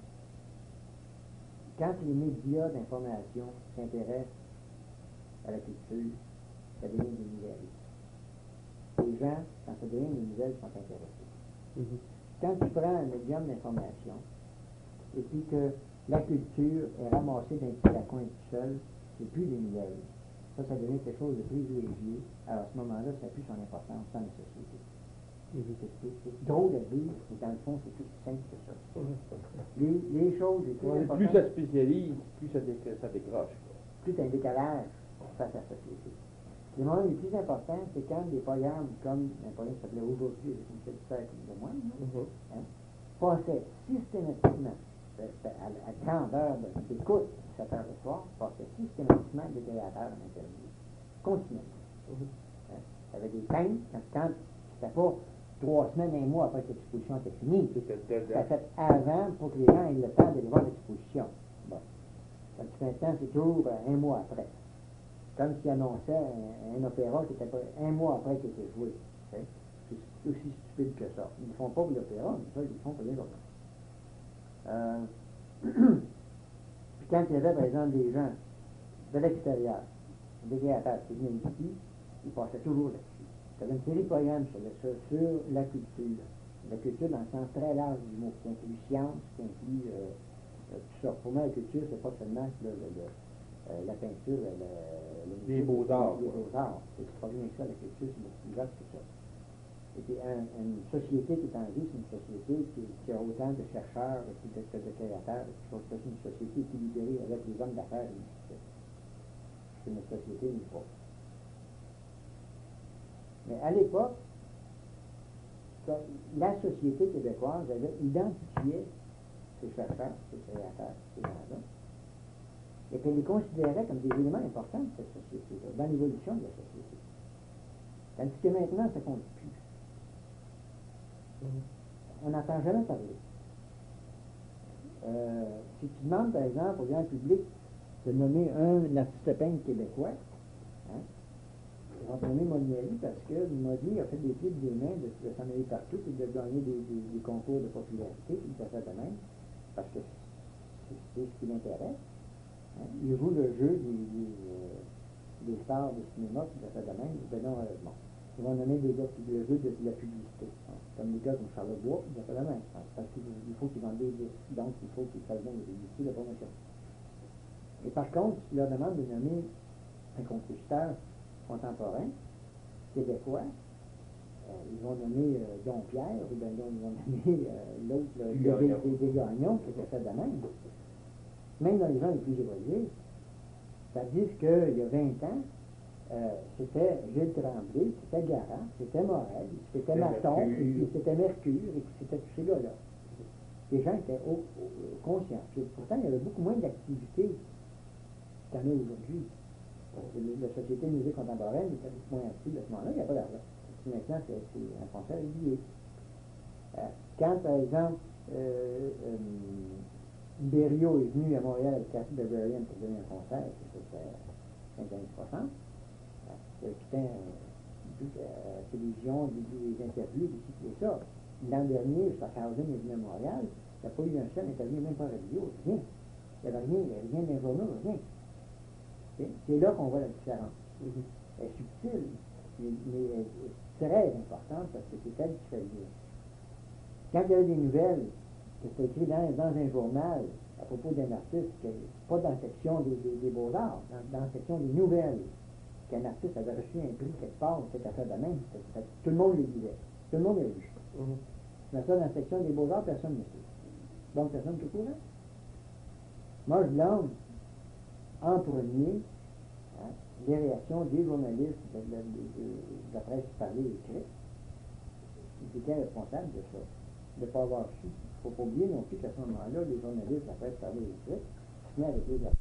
quand les médias d'information s'intéressent à la culture, ça devient des nouvelles. Les gens, quand ça devient des nouvelles, sont intéressés. Mm-hmm. Quand tu prends un médium d'information, et puis que la culture est ramassée d'un petit raccoin tout seul, c'est plus des nouvelles. Ça, ça devient quelque chose de privilégié. Alors, à ce moment-là, ça n'a plus son importance dans la société. Mm-hmm. C'est, c'est drôle à dire, mais dans le fond, c'est tout aussi simple que ça. Mm-hmm. Les, les choses les plus ouais, importantes... Plus ça spécialise, plus ça, dé, ça décroche. Plus tu as un décalage face à la société. Les moments les plus importants, c'est quand des programmes comme un programme qui s'appelait Aujourd'hui, avec Michel Serre de moi, mm-hmm. hein, passaient systématiquement, à la grande heure d'écoute, sept heures le soir, passaient systématiquement des créateurs en interview, continuellement. Mm-hmm. Hein, il y avait des thèmes, quand, quand c'était pas trois semaines, un mois après que l'exposition était finie, c'était fait avant pour que les gens aient le temps d'aller voir l'exposition. Bon. Tandis que maintenant, c'est toujours un mois après. Comme s'ils annonçaient un, un opéra qui était pas, un mois après qu'il était joué. Okay? C'est aussi stupide que ça. Ils ne le font pas pour l'opéra, mais ça, ils le font pour les journaux. Euh, Puis quand il y avait, par exemple, des gens de l'extérieur, des créateurs qui venaient ici, ils passaient toujours là-dessus. Il y avait une série de programmes sur, le, sur la culture. La culture dans le sens très large du mot, qui inclut science, qui inclut euh, euh, tout ça. Pour moi, la culture, c'est pas seulement le, le, le Euh, la peinture, le, le les beaux-arts. Les beaux-arts. C'est pas bien ça, la culture, c'est beaucoup plus vaste que ça. Et puis, un, une société qui est en vie, c'est une société qui, qui a autant de chercheurs que de, de, de créateurs. C'est une société équilibrée avec les hommes d'affaires. C'est une société n'est pas. Mais à l'époque, la société québécoise avait identifié ces chercheurs, ces créateurs, ces gens-là, et qu'elle les considérait comme des éléments importants de cette société-là, dans l'évolution de la société. Tandis que maintenant, ça ne compte plus. Mm-hmm. On n'entend jamais parler. Euh, si tu demandes, par exemple, au grand public de nommer un artiste peintre québécois, hein, ils vont nommer Molieri parce que Molieri a fait des pieds des mains de, de s'en aller partout et de gagner des, des, des concours de popularité, puis de faire de même, parce que c'est, c'est ce qui l'intéresse. Hein? Il joue le jeu des, des, euh, des stars du cinéma, puis de fait de même. Ben non, euh, bon. Ils vont nommer des gars qui le jeu de, de la publicité. Hein? Comme des gars comme Charles Bois, puis de fait de même. Hein? Parce qu'il faut qu'ils vendent des disques, donc il faut qu'ils fassent bien des publicités de promotion. Et par contre, si leur demande de nommer un compositeur contemporain, québécois, euh, ils vont nommer euh, Don Pierre, ou bien ils vont nommer euh, l'autre, des Gagnons, qui était fait de même. Même dans les gens les plus évolués, ça dit qu'il y a vingt ans, euh, c'était Gilles Tremblay, c'était Garand, c'était Morel, c'était Maton, et puis c'était Mercure, et puis c'était tous ces gars-là. Les gens étaient au, au, conscients. Puis, pourtant, il y avait beaucoup moins d'activités qu'il y en a aujourd'hui. La Société de musique contemporaine était beaucoup moins active à ce moment-là, il n'y a pas d'argent. Maintenant, c'est, c'est un concert régulier. Euh, quand, par exemple, euh, euh, Berriot est venu à Montréal avec Cathy Barbarian pour donner un concert, c'était fin des années soixante. Il quittait la télévision, des interviews, des sites et ça. L'an dernier, jusqu'à Carlson est venu à Montréal, il n'y a pas eu un seul interview, même pas radio, rien. Il n'y avait rien, il n'y avait rien dans les journaux, rien. C'est là qu'on voit la différence. Mm-hmm. Elle est subtile, mais, mais elle est très importante parce que c'est elle qui fait le lien. Quand il y a des nouvelles, que c'est écrit dans, dans un journal à propos d'un artiste, que, pas dans la section des, des, des beaux-arts, dans, dans la section des nouvelles, qu'un artiste avait reçu un prix quelque part, c'était à fait de même, c'était, tout le monde le disait, tout le monde l'a vu. Mm-hmm. Mais ça, dans la section des beaux-arts, personne ne sait. Donc, personne ne est au courant. Moi, je blâme en premier hein, les réactions des journalistes de, de, de, de, de la presse parlée et écrite. Ils étaient responsables de ça, de ne pas avoir su. Il ne faut pas oublier non plus qu'à ce moment-là, les journalistes de la presse parlée et écrite, venaient avec les